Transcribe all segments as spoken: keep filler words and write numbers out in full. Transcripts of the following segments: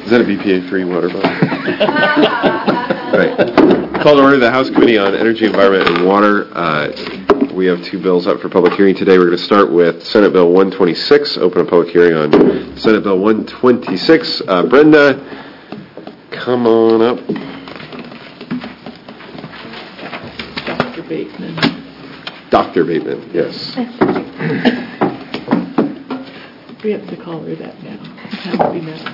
Is that a B P A-free water bottle? Right. Call to order the House Committee on Energy, Environment, and Water. Uh, we have two bills up for public hearing today. We're going to start with Senate Bill one twenty-six. Open a public hearing on Senate Bill one twenty-six. Uh, Brenda, come on up. Doctor Bateman. Doctor Bateman, yes. We have to call her that now. That would be nice.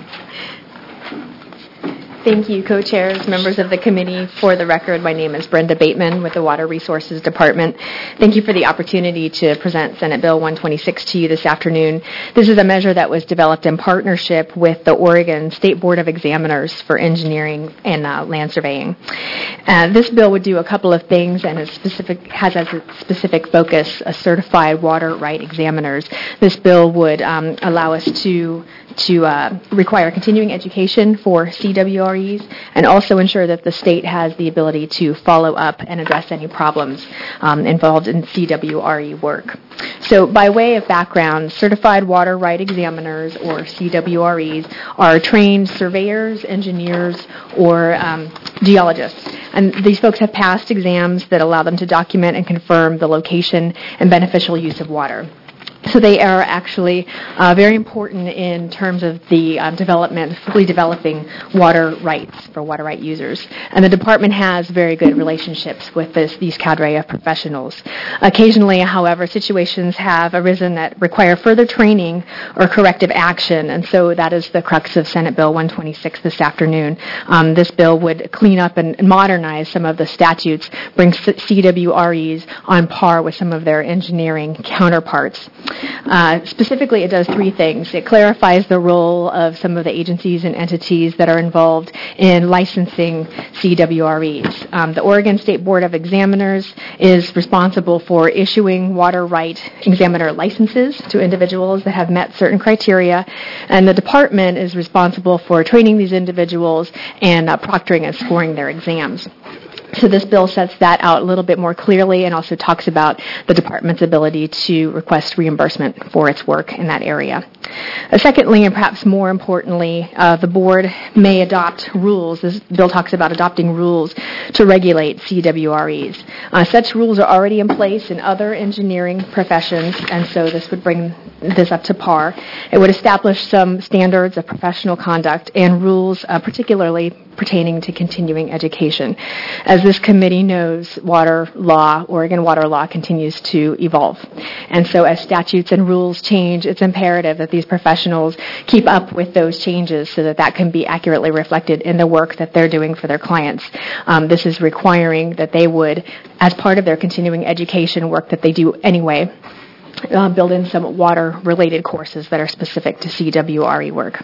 Thank you, co-chairs, members of the committee. For the record, my name is Brenda Bateman with the Water Resources Department. Thank you for the opportunity to present Senate Bill one twenty-six to you this afternoon. This is a measure that was developed in partnership with the Oregon State Board of Examiners for Engineering and uh, Land Surveying. Uh, this bill would do a couple of things and is specific, has as a specific focus a certified water right examiners. This bill would um, allow us to to uh, require continuing education for C W R Es and also ensure that the state has the ability to follow up and address any problems um, involved in C W R E work. So by way of background, certified water right examiners, or C W R Es, are trained surveyors, engineers, or um, geologists. And these folks have passed exams that allow them to document and confirm the location and beneficial use of water. So they are actually uh, very important in terms of the um, development, fully developing water rights for water right users. And the department has very good relationships with this, these cadre of professionals. Occasionally, however, situations have arisen that require further training or corrective action, and so that is the crux of Senate Bill one twenty-six this afternoon. Um, this bill would clean up and modernize some of the statutes, bring C W R Es on par with some of their engineering counterparts. Uh, specifically, it does three things. It clarifies the role of some of the agencies and entities that are involved in licensing C W R Es. Um, the Oregon State Board of Examiners is responsible for issuing water right examiner licenses to individuals that have met certain criteria, and the department is responsible for training these individuals and uh, proctoring and scoring their exams. So this bill sets that out a little bit more clearly and also talks about the department's ability to request reimbursement for its work in that area. Uh, secondly, and perhaps more importantly, uh, the board may adopt rules. This bill talks about adopting rules to regulate C W R Es. Uh, such rules are already in place in other engineering professions, and so this would bring this up to par. It would establish some standards of professional conduct and rules, uh, particularly pertaining to continuing education. As this committee knows, water law, Oregon water law, continues to evolve. And so as statutes and rules change, it's imperative that these professionals keep up with those changes so that that can be accurately reflected in the work that they're doing for their clients. Um, this is requiring that they would, as part of their continuing education work that they do anyway, Uh, build in some water-related courses that are specific to C W R E work.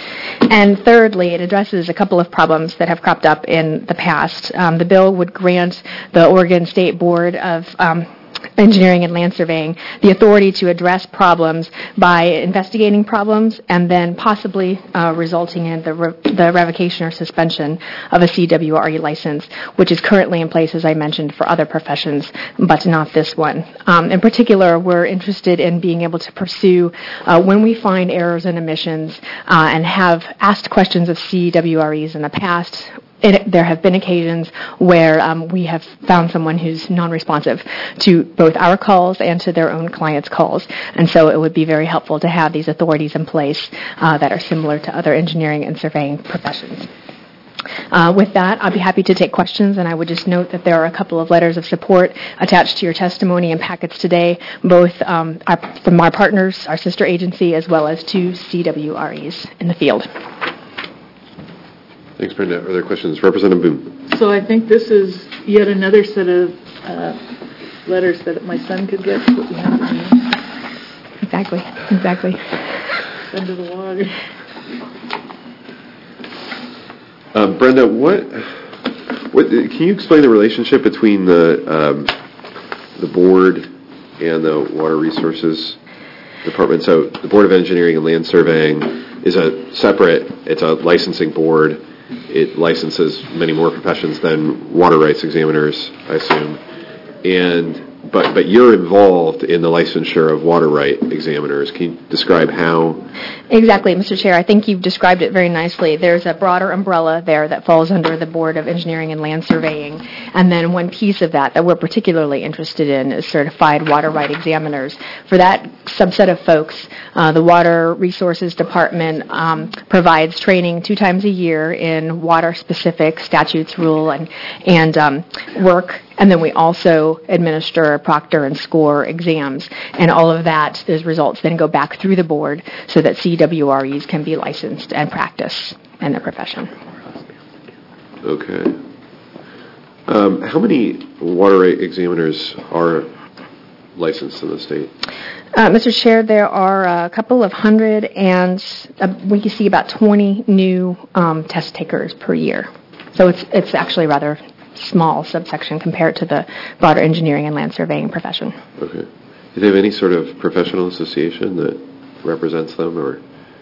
And thirdly, it addresses a couple of problems that have cropped up in the past. Um, the bill would grant the Oregon State Board of um, Engineering and Land Surveying the authority to address problems by investigating problems and then possibly uh, resulting in the, re- the revocation or suspension of a C W R E license, which is currently in place, as I mentioned, for other professions, but not this one. Um, in particular, we're interested in being able to pursue uh, when we find errors in emissions uh, and have asked questions of C W R Es in the past. It, there have been occasions where um, we have found someone who's non-responsive to both our calls and to their own clients' calls. And so it would be very helpful to have these authorities in place uh, that are similar to other engineering and surveying professions. Uh, with that, I'll be happy to take questions, and I would just note that there are a couple of letters of support attached to your testimony and packets today, both um, our, from our partners, our sister agency, as well as to C W R Es in the field. Thanks, Brenda. Are there questions? Representative Boone. So I think this is yet another set of uh, letters that my son could get. What we have to do. Exactly. Exactly. Under the water. Uh, Brenda, what, what? Can you explain the relationship between the um, the board and the Water Resources Department? So the Board of Engineering and Land Surveying is a separate. It's a licensing board. It licenses many more professions than water rights examiners, I assume. And but but you're involved in the licensure of water right examiners. Can you describe how? Exactly, Mister Chair. I think you've described it very nicely. There's a broader umbrella there that falls under the Board of Engineering and Land Surveying, and then one piece of that that we're particularly interested in is certified water right examiners. For that subset of folks, uh, the Water Resources Department um, provides training two times a year in water-specific statutes, rule, and and um, work. And then we also administer proctor and score exams, and all of that, those results then go back through the board so that C W R Es can be licensed and practice in their profession. Okay. Um, how many water right examiners are licensed in the state? Uh, Mister Chair, there are a couple of hundred, and uh, we can see about twenty new um, test takers per year. So it's it's actually rather small subsection compared to the broader engineering and land surveying profession. Okay. Do they have any sort of professional association that represents them, or?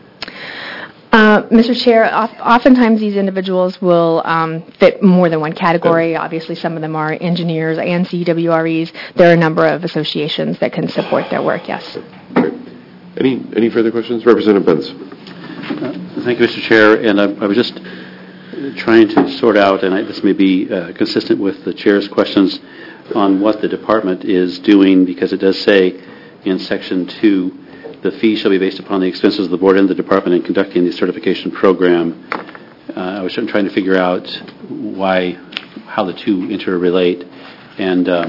Uh, Mister Chair, of- oftentimes these individuals will um, fit more than one category. Obviously, some of them are engineers and C W R Es. There are a number of associations that can support their work, yes. Great. Any any further questions? Representative Benz. Uh, thank you, Mister Chair. And I, I was just trying to sort out, and I, this may be uh, consistent with the Chair's questions on what the department is doing, because it does say in Section two, the fee shall be based upon the expenses of the board and the department in conducting the certification program. Uh, I was trying to figure out why, how the two interrelate, and uh,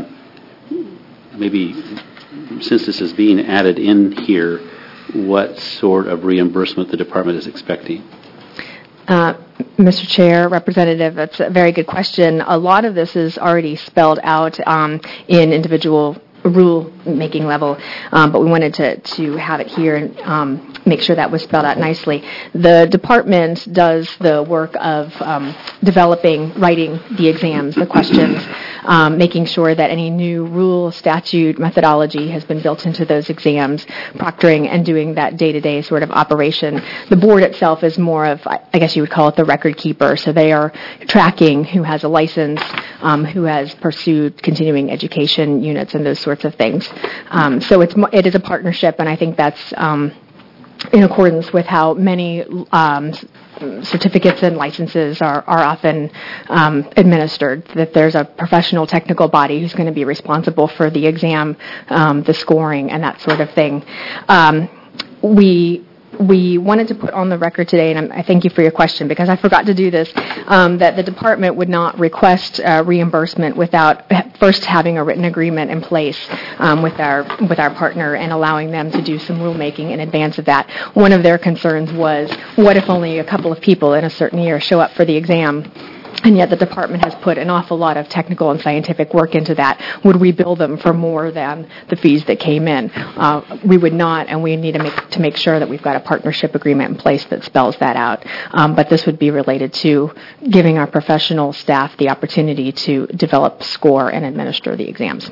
maybe since this is being added in here, what sort of reimbursement the department is expecting. Uh, Mister Chair, Representative, that's a very good question. A lot of this is already spelled out um, in individual rule-making level, um, but we wanted to, to have it here and um, make sure that was spelled out nicely. The department does the work of um, developing, writing the exams, the questions, um, making sure that any new rule, statute, methodology has been built into those exams, proctoring and doing that day-to-day sort of operation. The board itself is more of, I guess you would call it the record keeper, so they are tracking who has a license, um, who has pursued continuing education units and those sorts of things. Um, so it's it is a partnership, and I think that's um, in accordance with how many um, certificates and licenses are, are often um, administered, that there's a professional technical body who's going to be responsible for the exam, um, the scoring, and that sort of thing. Um, we We wanted to put on the record today, and I thank you for your question, because I forgot to do this, um, that the department would not request uh, reimbursement without first having a written agreement in place um, with our with our partner and allowing them to do some rulemaking in advance of that. One of their concerns was, what if only a couple of people in a certain year show up for the exam? And yet the department has put an awful lot of technical and scientific work into that. Would we bill them for more than the fees that came in? Uh, we would not, and we need to make, to make sure that we've got a partnership agreement in place that spells that out. Um, but this would be related to giving our professional staff the opportunity to develop, score, and administer the exams.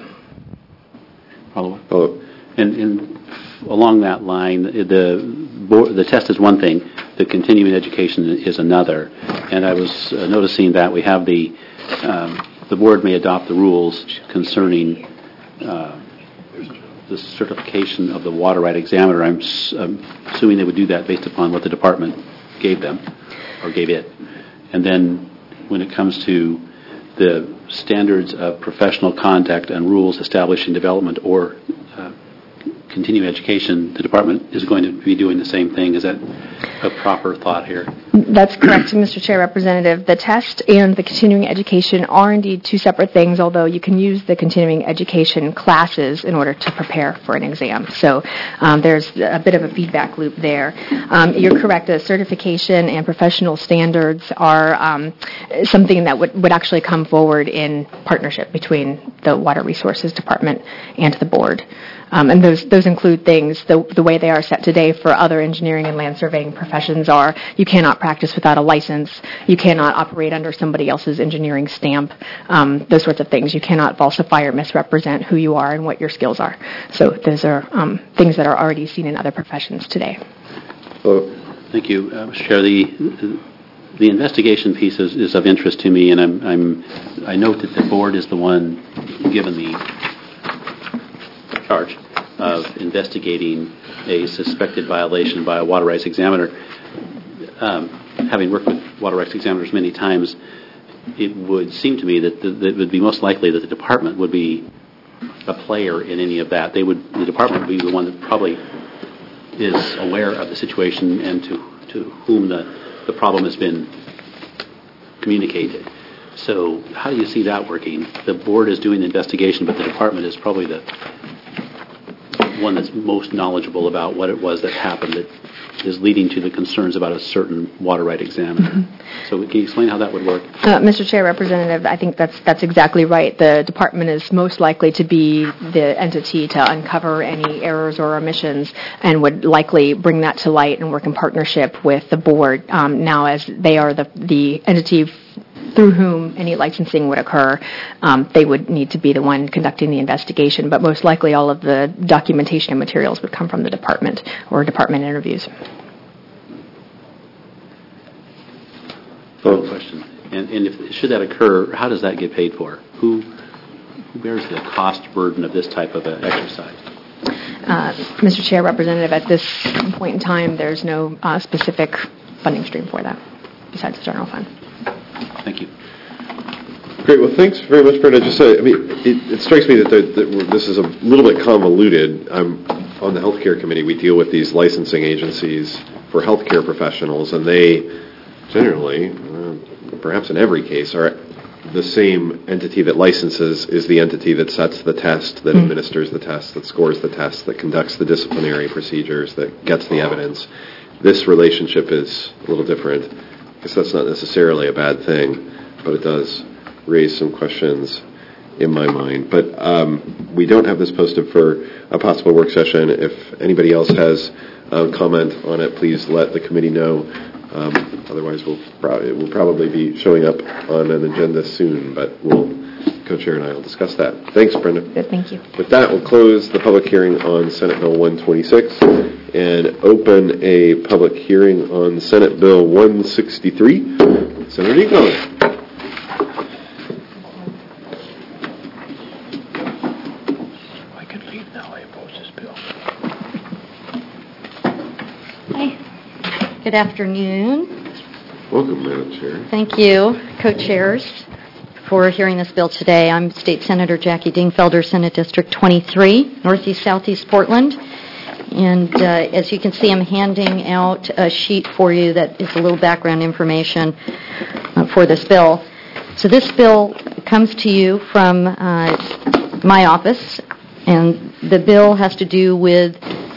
Follow up. Follow up. And, and along that line, the board, the test is one thing, the continuing education is another. And I was uh, noticing that we have the um, the board may adopt the rules concerning uh, the certification of the water right examiner. I'm, s- I'm assuming they would do that based upon what the department gave them or gave it. And then when it comes to the standards of professional conduct and rules establishing development or uh, continuing education, the department is going to be doing the same thing. Is that a proper thought here? That's correct, Mister Chair, Representative. The test and the continuing education are indeed two separate things, although you can use the continuing education classes in order to prepare for an exam. So um, there's a bit of a feedback loop there. Um, you're correct, the certification and professional standards are um, something that would, would actually come forward in partnership between the Water Resources Department and the board. Um, and those those include things, the, the way they are set today for other engineering and land surveying professions are, you cannot practice without a license, you cannot operate under somebody else's engineering stamp, um, those sorts of things. You cannot falsify or misrepresent who you are and what your skills are. So those are um, things that are already seen in other professions today. Hello. Thank you, uh, Mister Chair. The, the investigation piece is, is of interest to me, and I'm, I'm, I note that the board is the one given the charge of investigating a suspected violation by a water rights examiner. Um, having worked with water rights examiners many times, it would seem to me that, the, that it would be most likely that the department would be a player in any of that. They would, the department would be the one that probably is aware of the situation and to, to whom the, the problem has been communicated. So how do you see that working? The board is doing the investigation, but the department is probably the one that's most knowledgeable about what it was that happened that is leading to the concerns about a certain water right examiner. Mm-hmm. So can you explain how that would work? Uh, Mister Chair, Representative, I think that's that's exactly right. The department is most likely to be the entity to uncover any errors or omissions and would likely bring that to light and work in partnership with the board um, now as they are the, the entity through whom any licensing would occur. Um, they would need to be the one conducting the investigation, but most likely all of the documentation and materials would come from the department or department interviews. Final question. And, and if should that occur, how does that get paid for? Who, who bears the cost burden of this type of an exercise? Uh, Mister Chair, Representative, at this point in time, there's no uh, specific funding stream for that besides the general fund. Thank you. Great. Well, thanks very much, Brenda. Just, uh, I mean, it, it strikes me that, the, that this is a little bit convoluted. I'm on the healthcare committee. We deal with these licensing agencies for healthcare professionals, and they generally, uh, perhaps in every case, are the same entity that licenses is the entity that sets the test, that mm-hmm. administers the test, that scores the test, that conducts the disciplinary procedures, that gets the evidence. This relationship is a little different. I guess that's not necessarily a bad thing, but it does raise some questions in my mind. But um, we don't have this posted for a possible work session. If anybody else has a comment on it, please let the committee know. Um, otherwise, we'll probably, we'll probably be showing up on an agenda soon, but we'll, Co-Chair and I will discuss that. Thanks, Brenda. Good, thank you. With that, we'll close the public hearing on Senate Bill one twenty-six and open a public hearing on Senate Bill one sixty-three. Senator Nico. I can leave now. I oppose this bill. Hi. Good afternoon. Welcome, Madam Chair. Thank you, co-chairs, for hearing this bill today. I'm State Senator Jackie Dingfelder, Senate District twenty-three, Northeast Southeast Portland. And uh, as you can see, I'm handing out a sheet for you that is a little background information uh, for this bill. So this bill comes to you from uh, my office, and the bill has to do with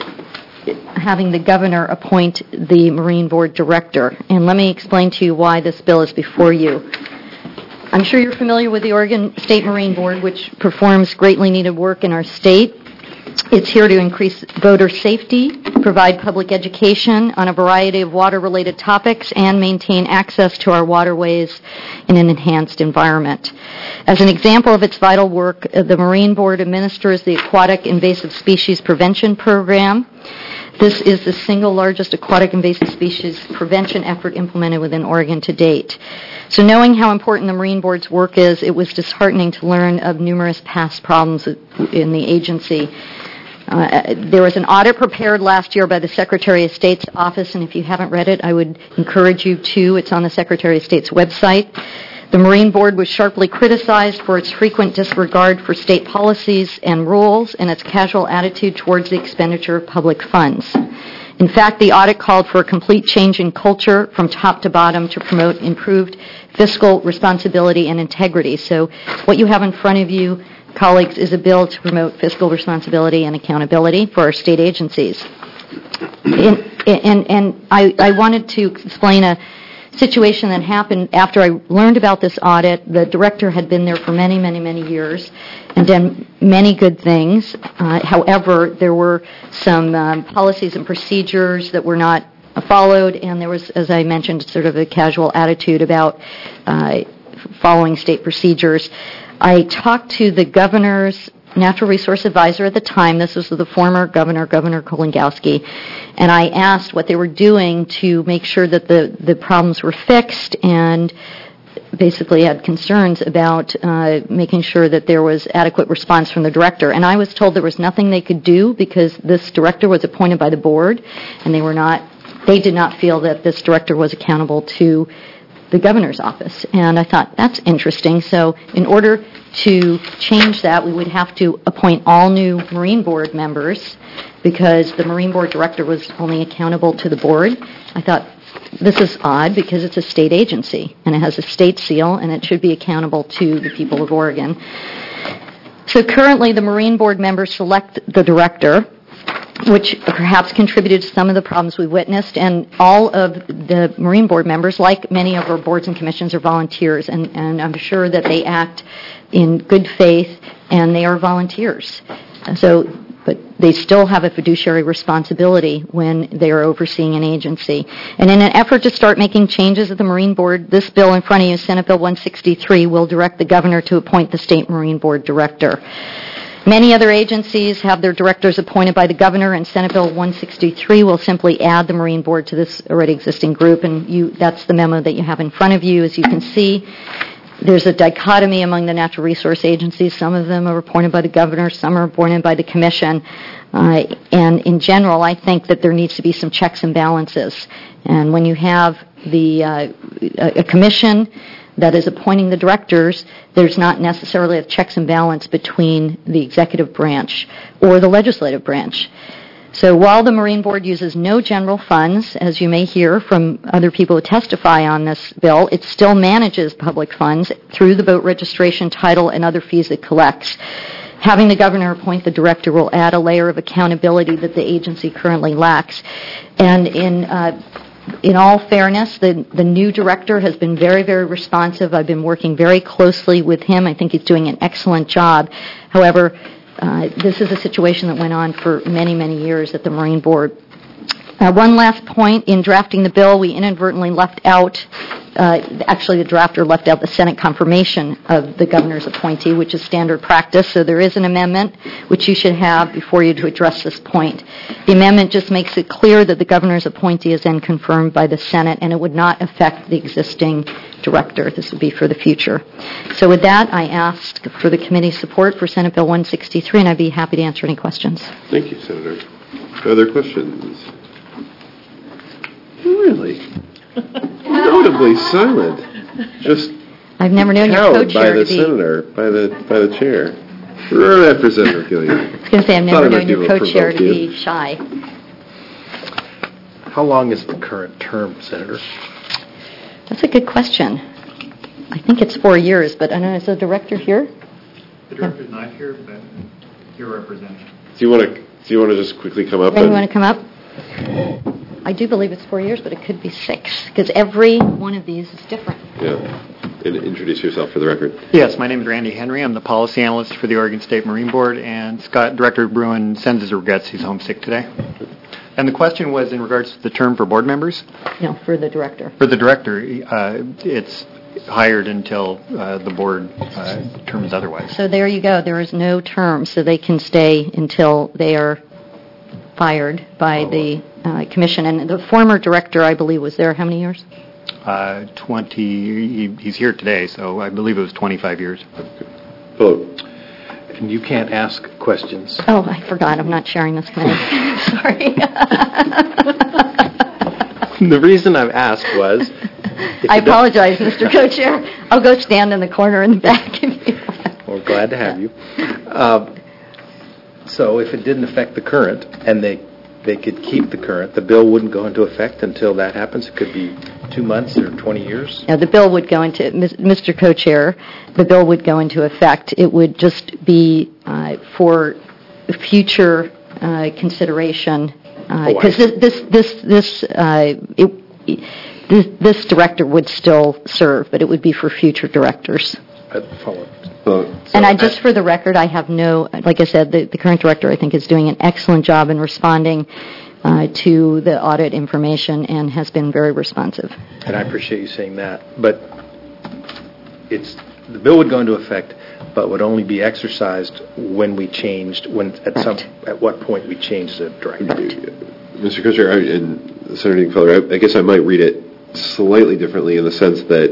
having the governor appoint the Marine Board director. And let me explain to you why this bill is before you. I'm sure you're familiar with the Oregon State Marine Board, which performs greatly needed work in our state. It's here to increase voter safety, provide public education on a variety of water-related topics, and maintain access to our waterways in an enhanced environment. As an example of its vital work, the Marine Board administers the Aquatic Invasive Species Prevention Program. This is the single largest aquatic invasive species prevention effort implemented within Oregon to date. So knowing how important the Marine Board's work is, it was disheartening to learn of numerous past problems in the agency. Uh, there was an audit prepared last year by the Secretary of State's office, and if you haven't read it, I would encourage you to. It's on the Secretary of State's website. The Marine Board was sharply criticized for its frequent disregard for state policies and rules and its casual attitude towards the expenditure of public funds. In fact, the audit called for a complete change in culture from top to bottom to promote improved fiscal responsibility and integrity. So what you have in front of you, colleagues, is a bill to promote fiscal responsibility and accountability for our state agencies. And, and, and I, I wanted to explain a situation that happened after I learned about this audit. The director had been there for many, many, many years and done many good things. Uh, however, there were some um, policies and procedures that were not followed, and there was, as I mentioned, sort of a casual attitude about uh, following state procedures. I talked to the governor's natural resource advisor at the time. This was the former governor, Governor Kolingowski, and I asked what they were doing to make sure that the, the problems were fixed and basically had concerns about uh, making sure that there was adequate response from the director. And I was told there was nothing they could do because this director was appointed by the board, and they were not, they did not feel that this director was accountable to the governor's office. And I thought, that's interesting. So in order to change that, we would have to appoint all new Marine Board members because the Marine Board director was only accountable to the board. I thought, this is odd because it's a state agency and it has a state seal and it should be accountable to the people of Oregon. So currently the Marine Board members select the director, which perhaps contributed to some of the problems we witnessed, and all of the Marine Board members, like many of our boards and commissions, are volunteers, and, and I'm sure that they act in good faith and they are volunteers. So but they still have a fiduciary responsibility when they are overseeing an agency. And in an effort to start making changes at the Marine Board, this bill in front of you, Senate Bill one sixty-three, will direct the governor to appoint the State Marine Board director. Many other agencies have their directors appointed by the governor, and Senate Bill one sixty-three will simply add the Marine Board to this already existing group, and you, that's the memo that you have in front of you. As you can see, there's a dichotomy among the natural resource agencies. Some of them are appointed by the governor, some are appointed by the commission. Uh, and in general, I think that there needs to be some checks and balances. And when you have the uh, a, a commission that is appointing the directors, there's not necessarily a checks and balance between the executive branch or the legislative branch. So while the Marine Board uses no general funds, as you may hear from other people who testify on this bill, it still manages public funds through the boat registration, title, and other fees it collects. Having the governor appoint the director will add a layer of accountability that the agency currently lacks. And in uh, in all fairness, the, the new director has been very, very responsive. I've been working very closely with him. I think he's doing an excellent job. However, Uh, this is a situation that went on for many, many years at the Marine Board. Uh, one last point, in drafting the bill, we inadvertently left out, uh, actually the drafter left out the Senate confirmation of the governor's appointee, which is standard practice, so there is an amendment which you should have before you to address this point. The amendment just makes it clear that the governor's appointee is then confirmed by the Senate, and it would not affect the existing director. This would be for the future. So with that, I ask for the committee's support for Senate Bill one sixty-three, and I'd be happy to answer any questions. Thank you, Senator. Other questions? Really? Notably silent. Just I've never known your cowed by co-chair the to be... senator, by the by the chair. Right after Senator Gillian. I was going to say, I've never known your co-chair to be shy. How long is the current term, Senator? That's a good question. I think it's four years, but I don't know, is the director here? The director's not here, but you're representing. Do you want to do you want to just quickly come up? Do you and want to come up? I do believe it's four years, but it could be six, because every one of these is different. Yeah. And introduce yourself for the record. Yes, my name is Randy Henry. I'm the policy analyst for the Oregon State Marine Board, and Scott, Director Bruin sends his regrets. He's homesick today. And the question was in regards to the term for board members? No, for the director. For the director, uh, it's hired until uh, the board uh, determines otherwise. So there you go. There is no term, so they can stay until they are fired by the uh, commission. And the former director, I believe, was there how many years? Uh, twenty. He, he's here today, so I believe it was twenty-five years. Hello. And you can't ask questions. Oh, I forgot. I'm not sharing this committee. Sorry. The reason I've asked was... I apologize, Mister Co-Chair. I'll go stand in the corner in the back if you want. We're glad to have you. Uh, so if it didn't affect the current, and they they could keep the current, the bill wouldn't go into effect until that happens? It could be two months or twenty years? No, the bill would go into, Mister Co-Chair, the bill would go into effect. It would just be uh, for future uh, consideration, because uh, oh, this, this, this, uh, it, this, this director would still serve, but it would be for future directors. I follow. Well, so and I just, for the record, I have no, like I said, the, the current director, I think, is doing an excellent job in responding uh, to the audit information and has been very responsive. And I appreciate you saying that. But it's the bill would go into effect, but would only be exercised when we changed, when at Correct. some, at what point we changed the director. Mister Co-Chair and Senator Dingfelder, I, I guess I might read it slightly differently in the sense that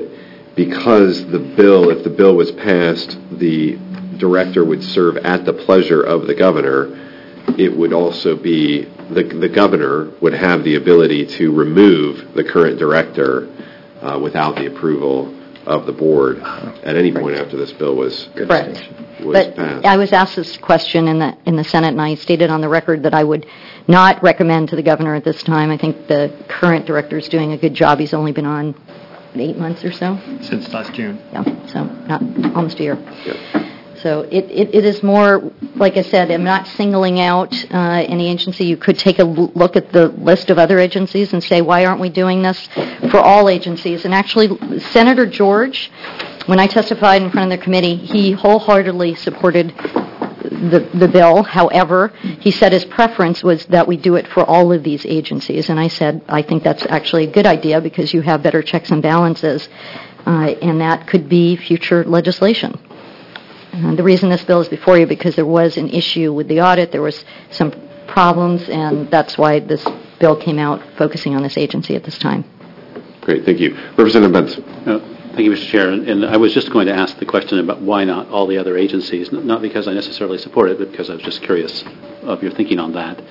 because the bill, if the bill was passed, the director would serve at the pleasure of the governor, it would also be, the, the governor would have the ability to remove the current director uh, without the approval of the board at any point after this bill was, Correct. was But passed. I was asked this question in the in the Senate, and I stated on the record that I would not recommend to the governor at this time. I think the current director is doing a good job. He's only been on eight months or so. Since last June. Yeah, so not almost a year. Yep. So it, it, it is more, like I said, I'm not singling out uh, any agency. You could take a l- look at the list of other agencies and say, why aren't we doing this for all agencies? And actually, Senator George, when I testified in front of the committee, he wholeheartedly supported the, the bill. However, he said his preference was that we do it for all of these agencies. And I said, I think that's actually a good idea because you have better checks and balances, uh, and that could be future legislation. Uh, the reason this bill is before you because there was an issue with the audit, there was some problems, and that's why this bill came out focusing on this agency at this time. Great, thank you. Representative Benz. Uh, Thank you, Mister Chair. And, and I was just going to ask the question about why not all the other agencies, N- not because I necessarily support it, but because I was just curious of your thinking on that.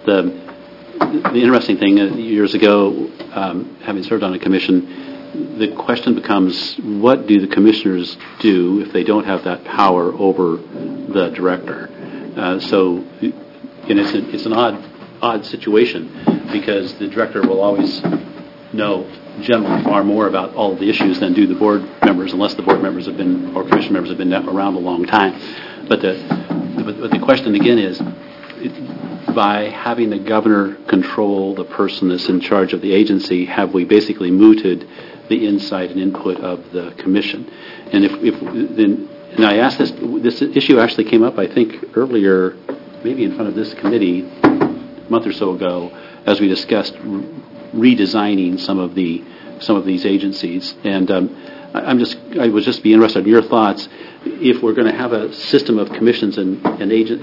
The, the interesting thing, uh, years ago, um, having served on a commission, the question becomes, what do the commissioners do if they don't have that power over the director? Uh, so, and it's, a, it's an odd, odd situation because the director will always know generally far more about all of the issues than do the board members, unless the board members have been, or commission members have been around a long time. But the, but, but the question again is, it, by having the governor control the person that's in charge of the agency, have we basically mooted the insight and input of the commission? And if, if then, and I asked this, this issue actually came up, I think, earlier, maybe in front of this committee, a month or so ago, as we discussed redesigning some of the some of these agencies. And um, I, I'm just I would just be interested in your thoughts if we're going to have a system of commissions and, and agent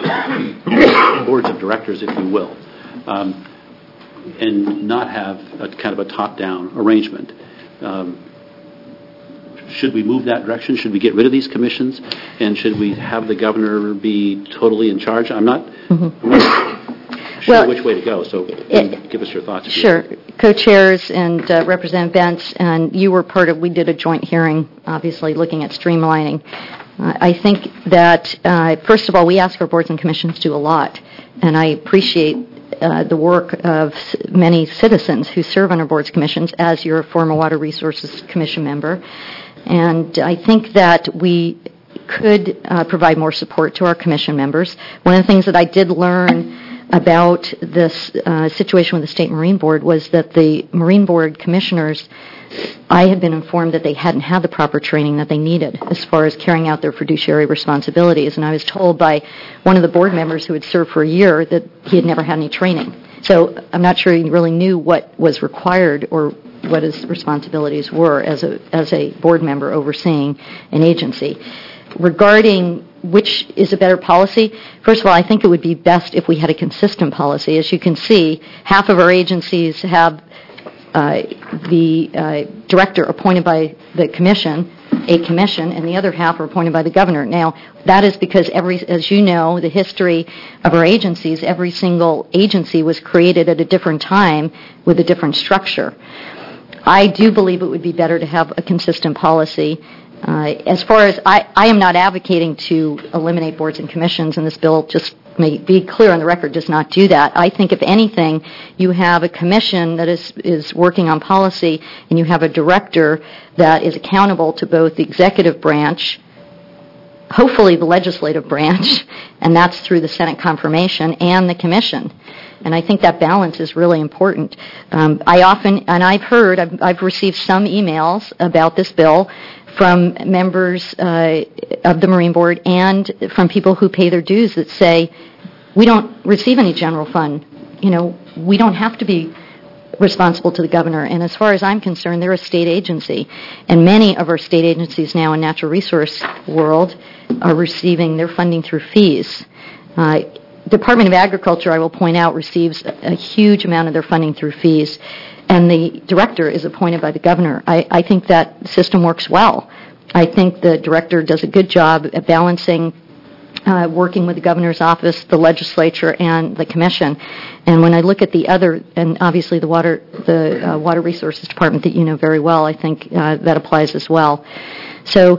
boards of directors, if you will, um, and not have a kind of a top-down arrangement. Um, should we move that direction? Should we get rid of these commissions? And should we have the governor be totally in charge? I'm not, mm-hmm. I'm not sure well, which way to go, so it, give us your thoughts. Sure. Co-chairs and uh, Representative Bentz, and you were part of, we did a joint hearing, obviously, looking at streamlining. Uh, I think that, uh, first of all, we ask our boards and commissions to do a lot, and I appreciate Uh, the work of many citizens who serve on our boards commissions, as your former Water Resources Commission member. And I think that we could uh, provide more support to our commission members. One of the things that I did learn about this uh, situation with the State Marine Board was that the Marine Board commissioners, I had been informed that they hadn't had the proper training that they needed as far as carrying out their fiduciary responsibilities. And I was told by one of the board members who had served for a year that he had never had any training. So I'm not sure he really knew what was required or what his responsibilities were as a as a board member overseeing an agency. Regarding which is a better policy, first of all, I think it would be best if we had a consistent policy. As you can see, half of our agencies have Uh, the uh, director appointed by the commission, a commission, and the other half are appointed by the governor. Now, that is because every, as you know, the history of our agencies, every single agency was created at a different time with a different structure. I do believe it would be better to have a consistent policy. Uh, as far as, I, I am not advocating to eliminate boards and commissions, and this bill, just may be clear on the record, does not do that. I think, if anything, you have a commission that is, is working on policy, and you have a director that is accountable to both the executive branch, hopefully the legislative branch, and that's through the Senate confirmation, and the commission. And I think that balance is really important. Um, I often, and I've heard, I've, I've received some emails about this bill from members uh, of the Marine Board and from people who pay their dues that say, we don't receive any general fund. You know, we don't have to be responsible to the governor. And as far as I'm concerned, they're a state agency. And many of our state agencies now in natural resource world are receiving their funding through fees. Uh, Department of Agriculture, I will point out, receives a, a huge amount of their funding through fees. and the director is appointed by the governor. I, I think that system works well. I think the director does a good job at balancing uh, working with the governor's office, the legislature, and the commission. And when I look at the other, and obviously the water, the uh, water resources department that you know very well, I think uh, that applies as well. So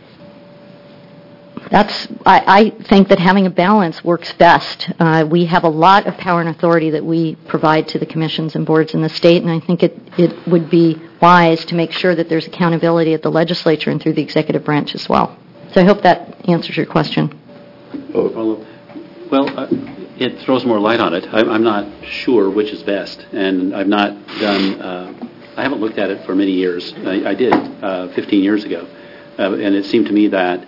that's, I, I think that having a balance works best. Uh, we have a lot of power and authority that we provide to the commissions and boards in the state, and I think it, it would be wise to make sure that there's accountability at the legislature and through the executive branch as well. So I hope that answers your question. Well, well uh, it throws more light on it. I'm, I'm not sure which is best, and I've not done, uh, I haven't looked at it for many years. I, I did uh, fifteen years ago, uh, and it seemed to me that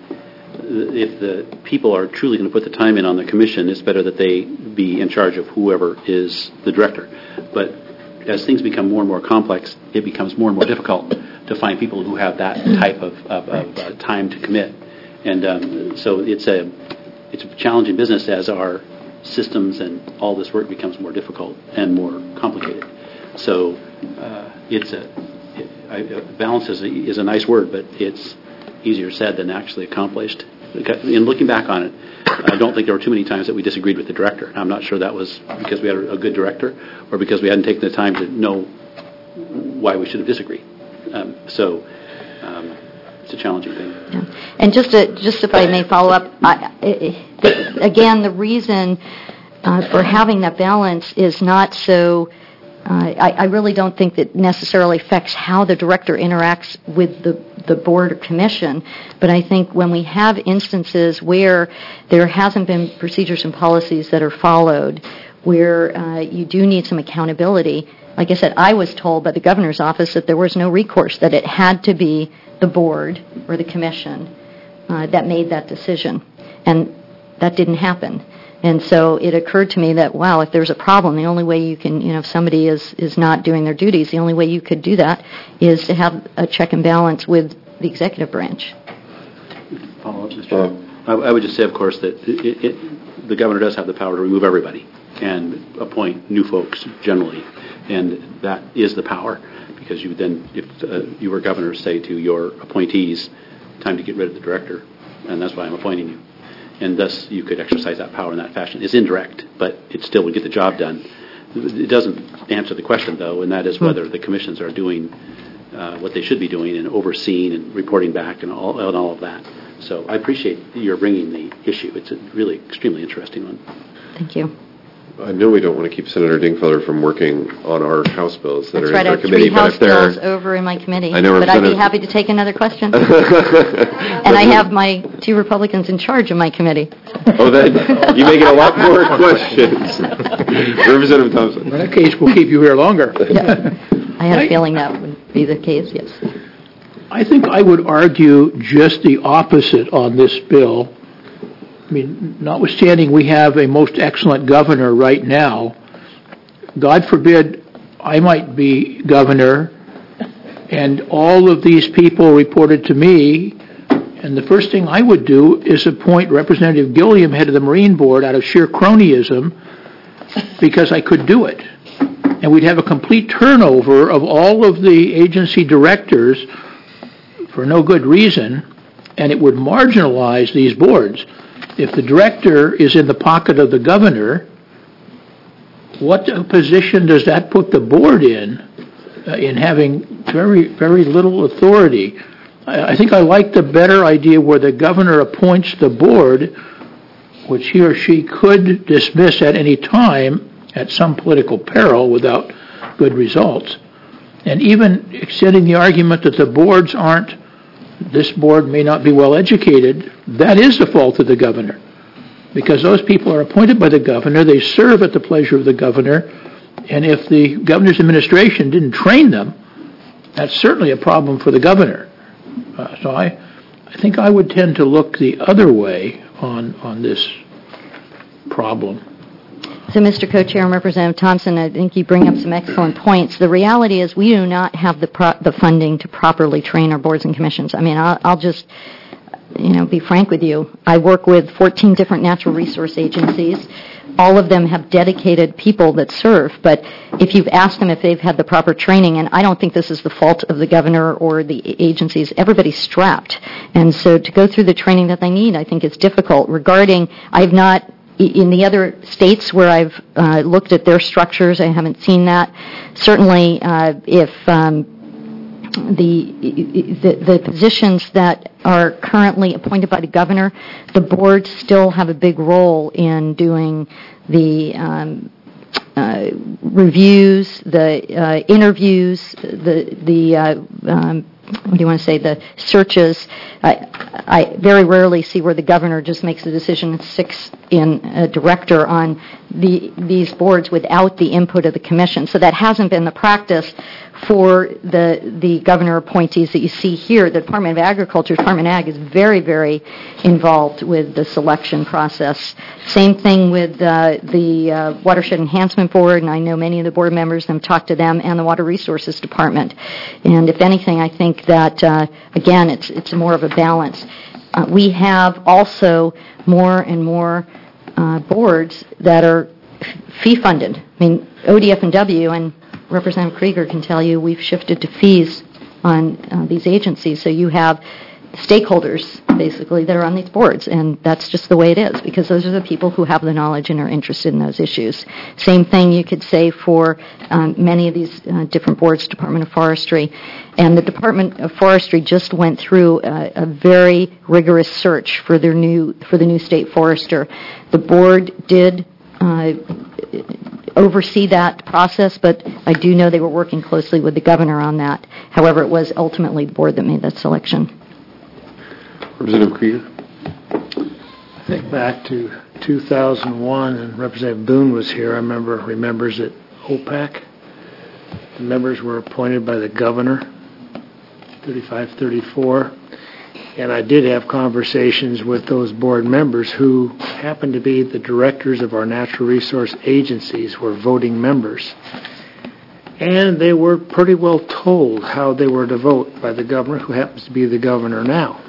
if the people are truly going to put the time in on the commission, it's better that they be in charge of whoever is the director. But as things become more and more complex, it becomes more and more difficult to find people who have that type of, of, of uh, time to commit. And um, so it's a it's a challenging business as our systems and all this work becomes more difficult and more complicated. So uh, it's a it, I, balance is a, is a nice word, but it's easier said than actually accomplished. In looking back on it, I don't think there were too many times that we disagreed with the director. I'm not sure that was because we had a good director or because we hadn't taken the time to know why we should have disagreed. Um, so um, it's a challenging thing. Yeah. And just to, just if I may follow up, I, I, again, the reason uh, for having that balance is not so. Uh, I, I really don't think that necessarily affects how the director interacts with the, the board or commission, but I think when we have instances where there hasn't been procedures and policies that are followed, where uh, you do need some accountability, like I said, I was told by the governor's office that there was no recourse, that it had to be the board or the commission uh, that made that decision, and that didn't happen. And so it occurred to me that, wow, if there's a problem, the only way you can, you know, if somebody is, is not doing their duties, the only way you could do that is to have a check and balance with the executive branch. Follow up, Mister Uh, I, I would just say, of course, that it, it, the governor does have the power to remove everybody and appoint new folks generally, and that is the power, because you then, if uh, you were governor, say to your appointees, time to get rid of the director, and that's why I'm appointing you. And thus you could exercise that power in that fashion. It's indirect, but it still would get the job done. It doesn't answer the question, though, and that is whether the commissions are doing uh, what they should be doing and overseeing and reporting back and all, and all of that. So I appreciate your bringing the issue. It's a really extremely interesting one. Thank you. I know we don't want to keep Senator Dingfelder from working on our House bills that That's are right. in I our have committee. three House but if bills over in my committee, I know but I'd be Representative- happy to take another question. And I have my two Republicans in charge of my committee. Oh, then you make it a lot more questions. Representative Thompson. In that case, we'll keep you here longer. Yeah. I had a feeling that would be the case, yes. I think I would argue just the opposite on this bill. I mean, notwithstanding we have a most excellent governor right now, God forbid I might be governor and all of these people reported to me, and the first thing I would do is appoint Representative Gilliam head of the Marine Board out of sheer cronyism because I could do it. And we'd have a complete turnover of all of the agency directors for no good reason, and it would marginalize these boards. If the director is in the pocket of the governor, what position does that put the board in, uh, in having very, very little authority? I, I think I like the better idea where the governor appoints the board, which he or she could dismiss at any time at some political peril without good results. And even extending the argument that the boards aren't, this board may not be well educated, that is the fault of the governor. Because those people are appointed by the governor, they serve at the pleasure of the governor, and if the governor's administration didn't train them, that's certainly a problem for the governor. Uh, so I, I think I would tend to look the other way on, on this problem. So, Mister Co-Chair and Representative Thompson, I think you bring up some excellent points. The reality is we do not have the pro- the funding to properly train our boards and commissions. I mean, I'll, I'll just, you know, be frank with you. I work with fourteen different natural resource agencies. all of them have dedicated people that serve, but if you've asked them if they've had the proper training, and I don't think this is the fault of the governor or the agencies, everybody's strapped. And so to go through the training that they need, I think it's difficult. Regarding, I've not, in the other states where I've uh, looked at their structures, I haven't seen that. Certainly, uh, if um, the, the the positions that are currently appointed by the governor, the boards still have a big role in doing the um, uh, reviews, the uh, interviews, the the uh, um, what do you want to say, the searches. I, I very rarely see where the governor just makes a decision and sticks in a director on the these boards without the input of the commission. So that hasn't been the practice for the the governor appointees that you see here. The Department of Agriculture, Department of Ag, is very, very involved with the selection process. Same thing with uh, the uh, Watershed Enhancement Board, and I know many of the board members, and I've talked to them, and the Water Resources Department. And if anything, I think that, uh, again, it's, it's more of a balance. Uh, we have also more and more uh, boards that are fee-funded. I mean, O D F and W, and Representative Krieger can tell you, we've shifted to fees on uh, these agencies. So you have stakeholders, basically, that are on these boards, and that's just the way it is, because those are the people who have the knowledge and are interested in those issues. Same thing you could say for um, many of these uh, different boards, Department of Forestry. And the Department of Forestry just went through a, a very rigorous search for their new for the new state forester. The board did uh, oversee that process, but I do know they were working closely with the governor on that. However, it was ultimately the board that made that selection. Representative Krieger? I think back to two thousand one, and Representative Boone was here. I remember remembers at O PAC. The members were appointed by the governor, thirty-five thirty-four. And I did have conversations with those board members who happened to be the directors of our natural resource agencies, were voting members. And they were pretty well told how they were to vote by the governor, who happens to be the governor now.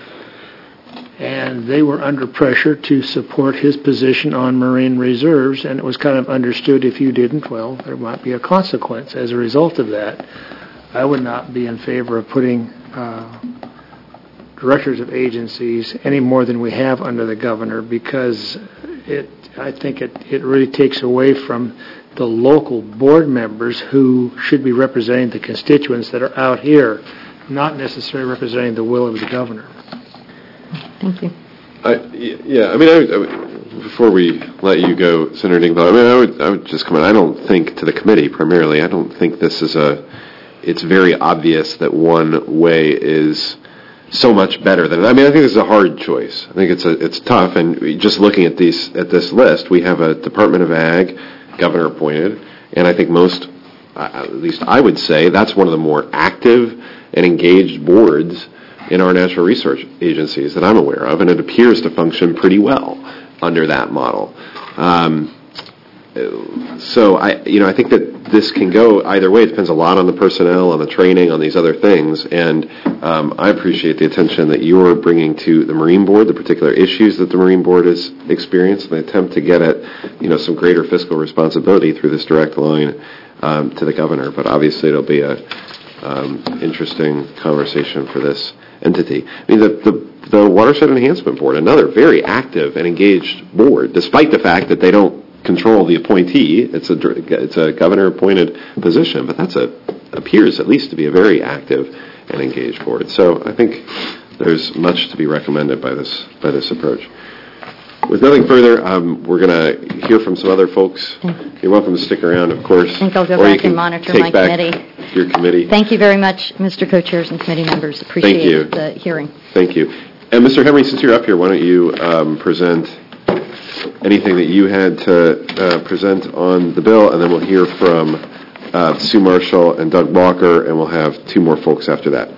And they were under pressure to support his position on marine reserves, and it was kind of understood if you didn't, well, there might be a consequence as a result of that. I would not be in favor of putting uh, directors of agencies any more than we have under the governor, because it, I think it, it really takes away from the local board members who should be representing the constituents that are out here, not necessarily representing the will of the governor. Thank you. I, yeah, I mean, I would, I would, before we let you go, Senator Dingfelder, I mean, I would, I would just come in. I don't think, to the committee primarily, I don't think this is a, it's very obvious that one way is so much better than, I mean, I think this is a hard choice. I think it's a, it's tough, and just looking at these, at this list, we have a Department of Ag, governor appointed, and I think most, uh, at least I would say, that's one of the more active and engaged boards in our natural resource agencies that I'm aware of, and it appears to function pretty well under that model. Um, so I, you know, I think that this can go either way. It depends a lot on the personnel, on the training, on these other things, and um, I appreciate the attention that you're bringing to the Marine Board, the particular issues that the Marine Board has experienced, and the attempt to get at, you know, some greater fiscal responsibility through this direct line um, to the governor. But obviously, it'll be a um, interesting conversation for this entity. I mean, the, the the Watershed Enhancement Board, another very active and engaged board, despite the fact that they don't control the appointee. It's a it's a governor-appointed position, but that's a appears at least to be a very active and engaged board. So I think there's much to be recommended by this by this approach. With nothing further, um, we're going to hear from some other folks. You're welcome to stick around, of course. I think I'll go or back and monitor my committee. Your committee. Thank you very much, Mister Co-Chairs and committee members. Appreciate Thank you. the hearing. Thank you. And Mister Henry, since you're up here, why don't you um, present anything that you had to uh, present on the bill, and then we'll hear from uh, Sue Marshall and Doug Walker, and we'll have two more folks after that.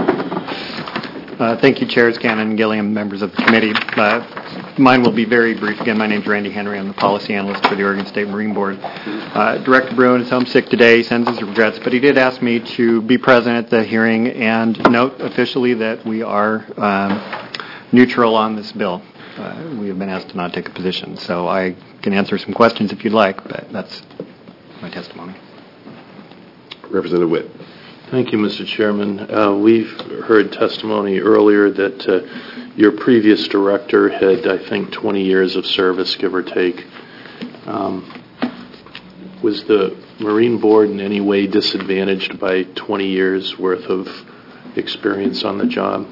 Uh, thank you, Chairs Gannon and Gilliam, members of the committee. Uh, mine will be very brief. Again, my name is Randy Henry. I'm the policy analyst for the Oregon State Marine Board. Uh, Director Bruin is home sick today. He sends his regrets, but he did ask me to be present at the hearing and note officially that we are um, neutral on this bill. uh, we have been asked to not take a position. So I can answer some questions if you'd like, but that's my testimony. Representative Witt. Thank you, Mister Chairman. Uh, we've heard testimony earlier that uh, your previous director had, I think, twenty years of service, give or take. Um, was the Marine Board in any way disadvantaged by twenty years worth of experience on the job?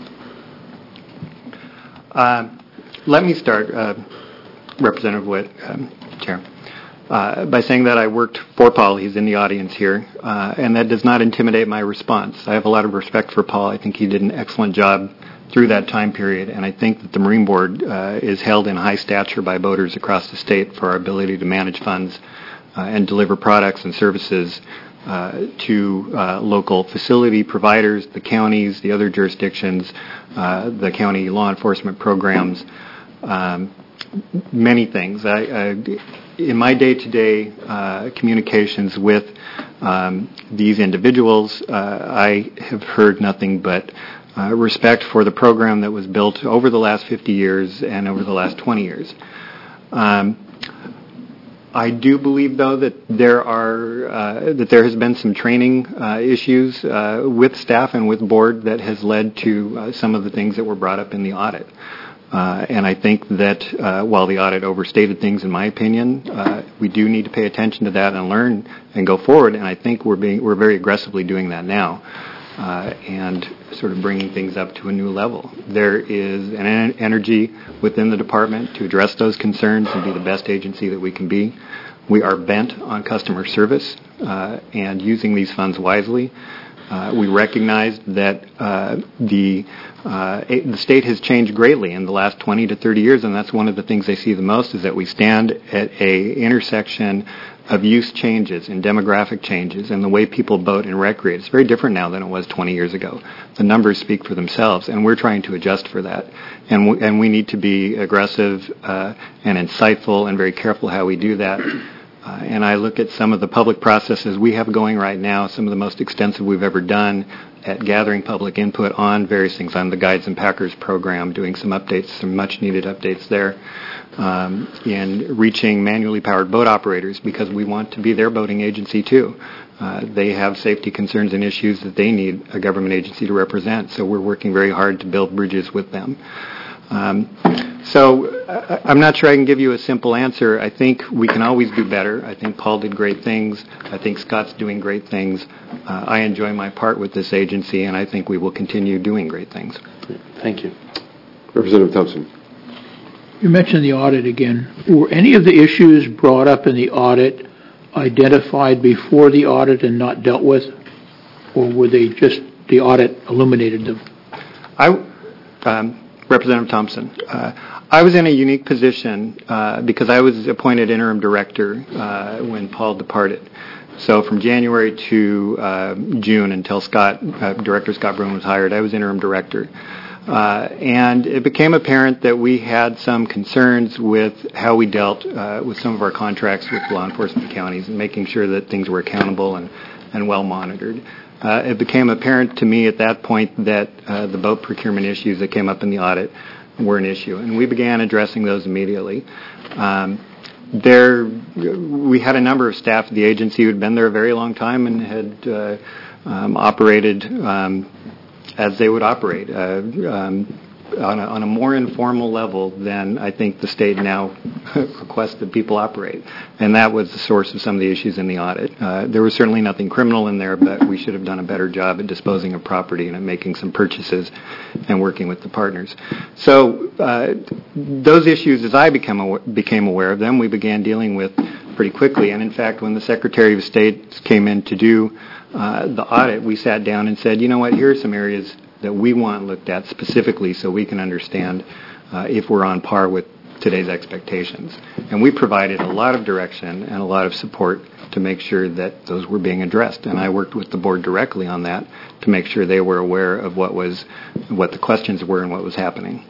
Uh, let me start, uh, Representative Witt, um, Chair. Uh, by saying that I worked for Paul. He's in the audience here, uh, and that does not intimidate my response. I have a lot of respect for Paul. I think he did an excellent job through that time period, and I think that the Marine Board uh, is held in high stature by voters across the state for our ability to manage funds uh, and deliver products and services uh, to uh, local facility providers, the counties, the other jurisdictions, uh, the county law enforcement programs, um, many things. I, I In my day-to-day uh, communications with um, these individuals, uh, I have heard nothing but uh, respect for the program that was built over the last fifty years and over the last twenty years. Um, I do believe, though, that there are uh, that there has been some training uh, issues uh, with staff and with board that has led to uh, some of the things that were brought up in the audit. Uh, and I think that uh, while the audit overstated things, in my opinion, uh, we do need to pay attention to that and learn and go forward. And I think we're being we're very aggressively doing that now, uh, and sort of bringing things up to a new level. There is an en- energy within the department to address those concerns and be the best agency that we can be. We are bent on customer service uh, and using these funds wisely. Uh, we recognize that uh, the uh, a, the state has changed greatly in the last twenty to thirty years, and that's one of the things I see the most is that we stand at a intersection of use changes and demographic changes and the way people boat and recreate. It's very different now than it was twenty years ago. The numbers speak for themselves, and we're trying to adjust for that. And, w- and we need to be aggressive uh, and insightful and very careful how we do that. Uh, and I look at some of the public processes we have going right now, some of the most extensive we've ever done at gathering public input on various things, on the Guides and Packers program, doing some updates, some much-needed updates there, um, in reaching manually powered boat operators because we want to be their boating agency too. Uh, they have safety concerns and issues that they need a government agency to represent, so we're working very hard to build bridges with them. Um, so I, I'm not sure I can give you a simple answer. I think we can always do better. I think Paul did great things. I think Scott's doing great things. Uh, I enjoy my part with this agency, and I think we will continue doing great things. Thank you. Representative Thompson. You mentioned the audit again. Were any of the issues brought up in the audit identified before the audit and not dealt with? Or were they just, the audit illuminated them? I... Um, Representative Thompson, uh, I was in a unique position uh, because I was appointed interim director uh, when Paul departed. So from January to uh, June until Scott, uh, Director Scott Bruin was hired, I was interim director. Uh, and it became apparent that we had some concerns with how we dealt uh, with some of our contracts with law enforcement counties and making sure that things were accountable and, and well monitored. Uh, it became apparent to me at that point that uh, the boat procurement issues that came up in the audit were an issue, and we began addressing those immediately. Um, there, we had a number of staff at the agency who had been there a very long time and had uh, um, operated um, as they would operate, uh, um, on, a, on a more informal level than I think the state now requests that people operate. And that was the source of some of the issues in the audit. Uh, there was certainly nothing criminal in there, but we should have done a better job at disposing of property and at making some purchases and working with the partners. So uh, those issues, as I became aware, became aware of them, we began dealing with pretty quickly. And in fact, when the Secretary of State came in to do uh, the audit, we sat down and said, you know what, here are some areas that we want looked at specifically so we can understand uh, if we're on par with today's expectations. And we provided a lot of direction and a lot of support to make sure that those were being addressed. And I worked with the board directly on that to make sure they were aware of what was, what the questions were and what was happening.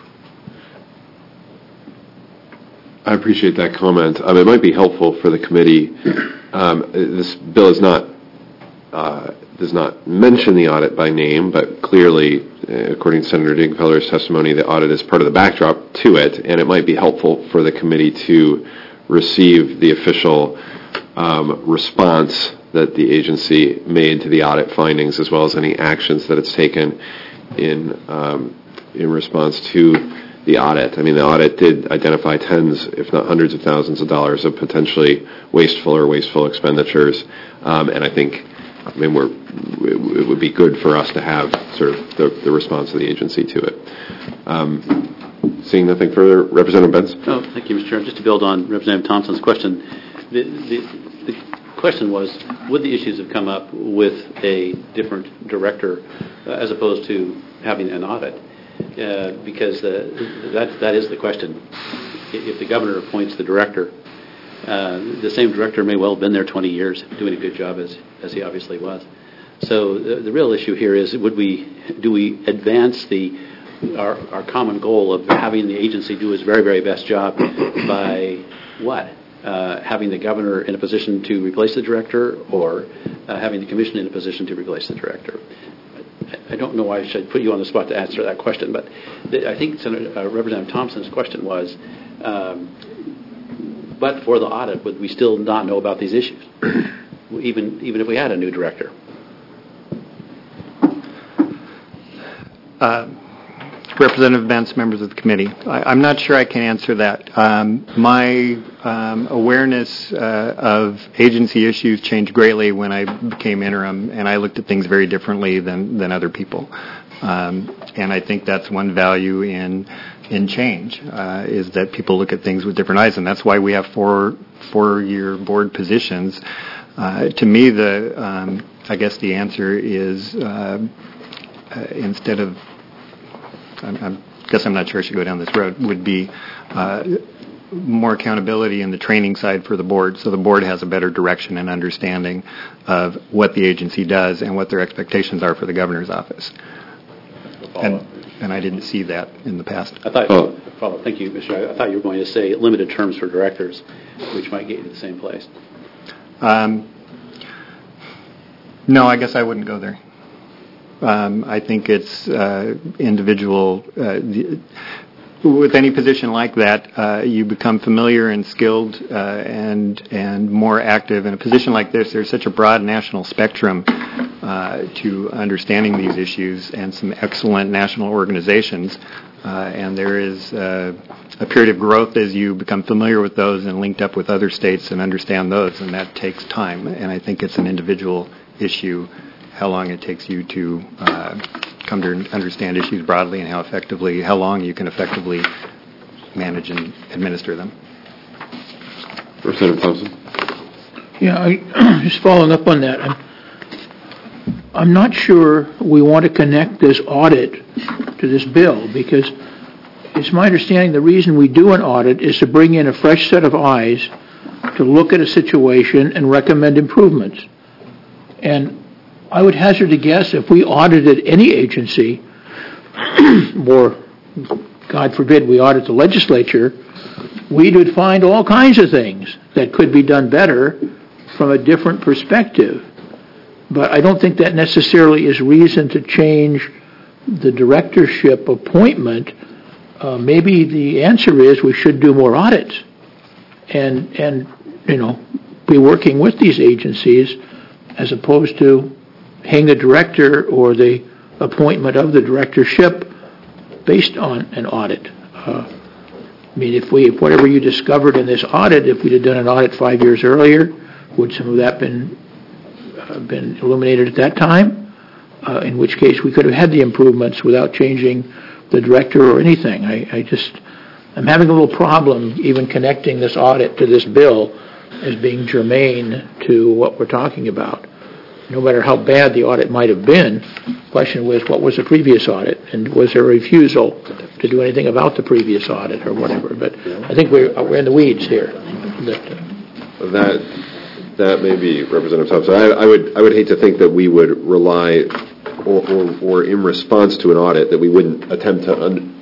I appreciate that comment. Um, it might be helpful for the committee. Um, this bill is not uh, does not mention the audit by name, but clearly, uh, according to Senator Dingfelder's testimony, the audit is part of the backdrop to it, and it might be helpful for the committee to receive the official um, response that the agency made to the audit findings, as well as any actions that it's taken in um, in response to the audit. I mean, the audit did identify tens, if not hundreds of thousands of dollars of potentially wasteful or wasteful expenditures, um, and I think, I mean, we're, it would be good for us to have sort of the, the response of the agency to it. Um, seeing nothing further, Representative Benz? Oh, thank you, Mister Chairman. Just to build on Representative Thompson's question, the, the, the question was, would the issues have come up with a different director uh, as opposed to having an audit? Uh, because uh, that that is the question. If the governor appoints the director, uh, the same director may well have been there twenty years, doing a good job as as he obviously was. So the, the real issue here is: would we do we advance the our our common goal of having the agency do its very very best job by what? Uh, having the governor in a position to replace the director, or uh, having the commission in a position to replace the director? I don't know why I should put you on the spot to answer that question, but the, I think Senator, uh, Representative Thompson's question was, um, but for the audit, would we still not know about these issues, even even if we had a new director? Uh, Representative Vance, members of the committee, I, I'm not sure I can answer that. Um, my um, awareness uh, of agency issues changed greatly when I became interim, and I looked at things very differently than, than other people. Um, and I think that's one value in in change, uh, is that people look at things with different eyes, and that's why we have four four-year board positions. Uh, to me, the um, I guess the answer is uh, uh, instead of I guess I'm not sure I should go down this road, would be uh, more accountability in the training side for the board, so the board has a better direction and understanding of what the agency does and what their expectations are for the governor's office. And, and I didn't see that in the past. I thought, oh. follow, thank you, Mister I thought you were going to say limited terms for directors, which might get you to the same place. Um, no, I guess I wouldn't go there. Um, I think it's uh, individual. Uh, the, with any position like that, uh, you become familiar and skilled uh, and and more active. In a position like this, there's such a broad national spectrum uh, to understanding these issues, and some excellent national organizations. Uh, and there is uh, a period of growth as you become familiar with those and linked up with other states and understand those, and that takes time. And I think it's an individual issue, how long it takes you to uh, come to understand issues broadly, and how effectively, how long you can effectively manage and administer them. Representative Thompson. Yeah, I, just following up on that, I'm, I'm not sure we want to connect this audit to this bill, because it's my understanding the reason we do an audit is to bring in a fresh set of eyes to look at a situation and recommend improvements. And I would hazard a guess if we audited any agency, or God forbid we audit the legislature, we would find all kinds of things that could be done better from a different perspective. But I don't think that necessarily is reason to change the directorship appointment. Uh, maybe the answer is we should do more audits and, and you know, be working with these agencies as opposed to hang the director or the appointment of the directorship based on an audit. Uh, I mean, if we, if whatever you discovered in this audit, if we'd have done an audit five years earlier, would some of that been uh, been illuminated at that time? Uh, in which case, we could have had the improvements without changing the director or anything. I, I just, I'm having a little problem even connecting this audit to this bill as being germane to what we're talking about. No matter how bad the audit might have been, the question was, what was the previous audit, and was there a refusal to do anything about the previous audit or whatever? But I think we're we're in the weeds here. That that, that may be Representative Thompson. I, I would I would hate to think that we would rely, or, or, or in response to an audit, that we wouldn't attempt to un,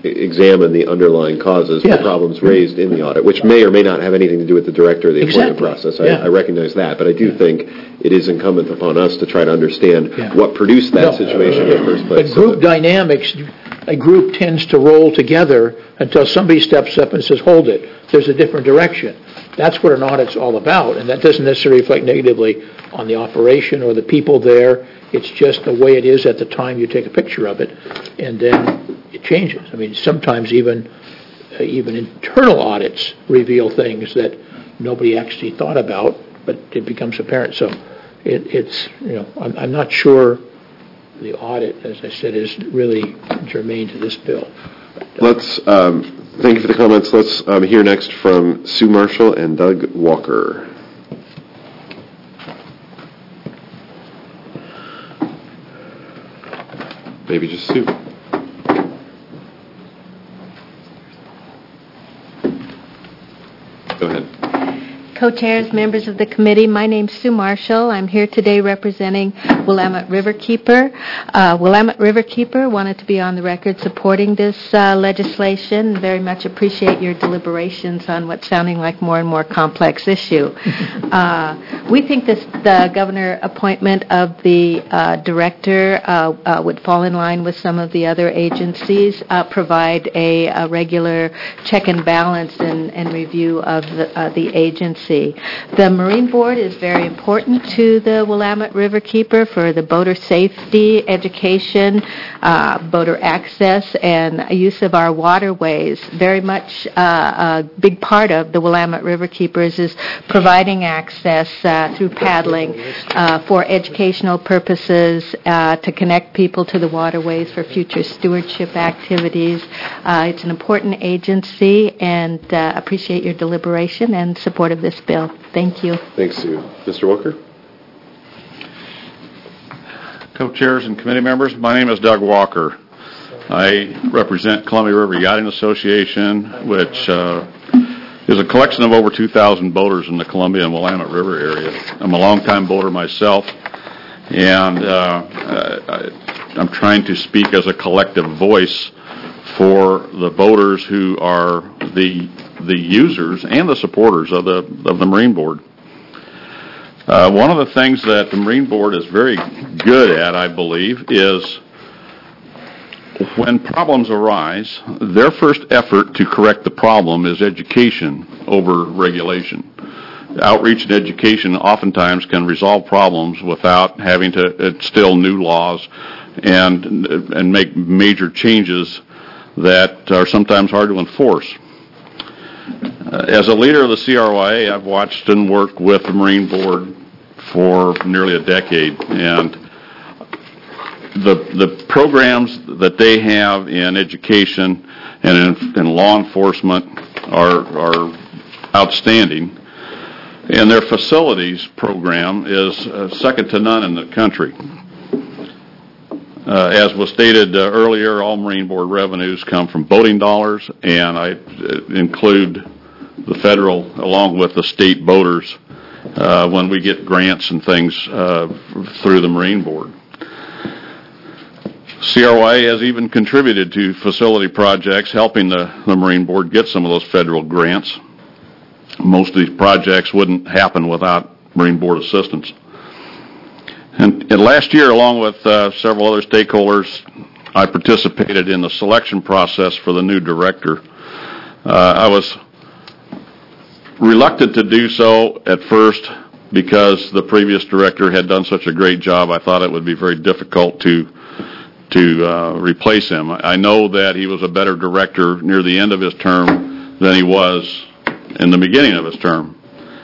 examine the underlying causes Yeah. for problems raised in the audit, which may or may not have anything to do with the director or the appointment Exactly. process. I, Yeah. I recognize that, but I do think it is incumbent upon us to try to understand Yeah. what produced that No. situation in the first place. But so group that- dynamics, a group tends to roll together until somebody steps up and says, hold it, there's a different direction. That's what an audit's all about, and that doesn't necessarily reflect negatively on the operation or the people there. It's just the way it is at the time you take a picture of it, and then it changes. I mean, sometimes even uh, even internal audits reveal things that nobody actually thought about, but it becomes apparent. So it, it's, you know, I'm, I'm not sure the audit, as I said, is really germane to this bill. Let's, um, thank you for the comments. Let's um, hear next from Sue Marshall and Doug Walker. Maybe just Sue. Go ahead. Co-chairs, members of the committee, my name's Sue Marshall. I'm here today representing Willamette Riverkeeper. Uh, Willamette Riverkeeper wanted to be on the record supporting this uh, legislation. Very much appreciate your deliberations on what's sounding like more and more complex issue. uh, we think this, the governor appointment of the uh, director uh, uh, would fall in line with some of the other agencies, uh, provide a, a regular check and balance and, and review of the, uh, the agency. The Marine Board is very important to the Willamette Riverkeeper for the boater safety, education, uh, boater access, and use of our waterways. Very much uh, a big part of the Willamette Riverkeepers is providing access uh, through paddling uh, for educational purposes, uh, to connect people to the waterways for future stewardship activities. Uh, it's an important agency, and uh, appreciate your deliberation and support of this bill. Thank you. Thanks, Sue. Mister Walker? Co-chairs and committee members, my name is Doug Walker. I represent Columbia River Yachting Association, which uh, is a collection of over two thousand boaters in the Columbia and Willamette River area. I'm a longtime boater myself, and uh, I, I'm trying to speak as a collective voice for the boaters who are the the users and the supporters of the of the Marine Board. Uh, one of the things that the Marine Board is very good at, I believe, is when problems arise, their first effort to correct the problem is education over regulation. Outreach and education oftentimes can resolve problems without having to instill new laws and and make major changes that are sometimes hard to enforce. Uh, as a leader of the C R Y A, I've watched and worked with the Marine Board for nearly a decade, and the the programs that they have in education and in, in law enforcement are are outstanding, and their facilities program is uh, second to none in the country. Uh, as was stated uh, earlier, all Marine Board revenues come from boating dollars, and I uh, include the federal along with the state boaters uh, when we get grants and things uh, through the Marine Board. C R Y A has even contributed to facility projects, helping the, the Marine Board get some of those federal grants. Most of these projects wouldn't happen without Marine Board assistance. And, and last year, along with uh, several other stakeholders, I participated in the selection process for the new director. Uh, I was reluctant to do so at first because the previous director had done such a great job. I thought it would be very difficult to to uh, replace him. I know that he was a better director near the end of his term than he was in the beginning of his term.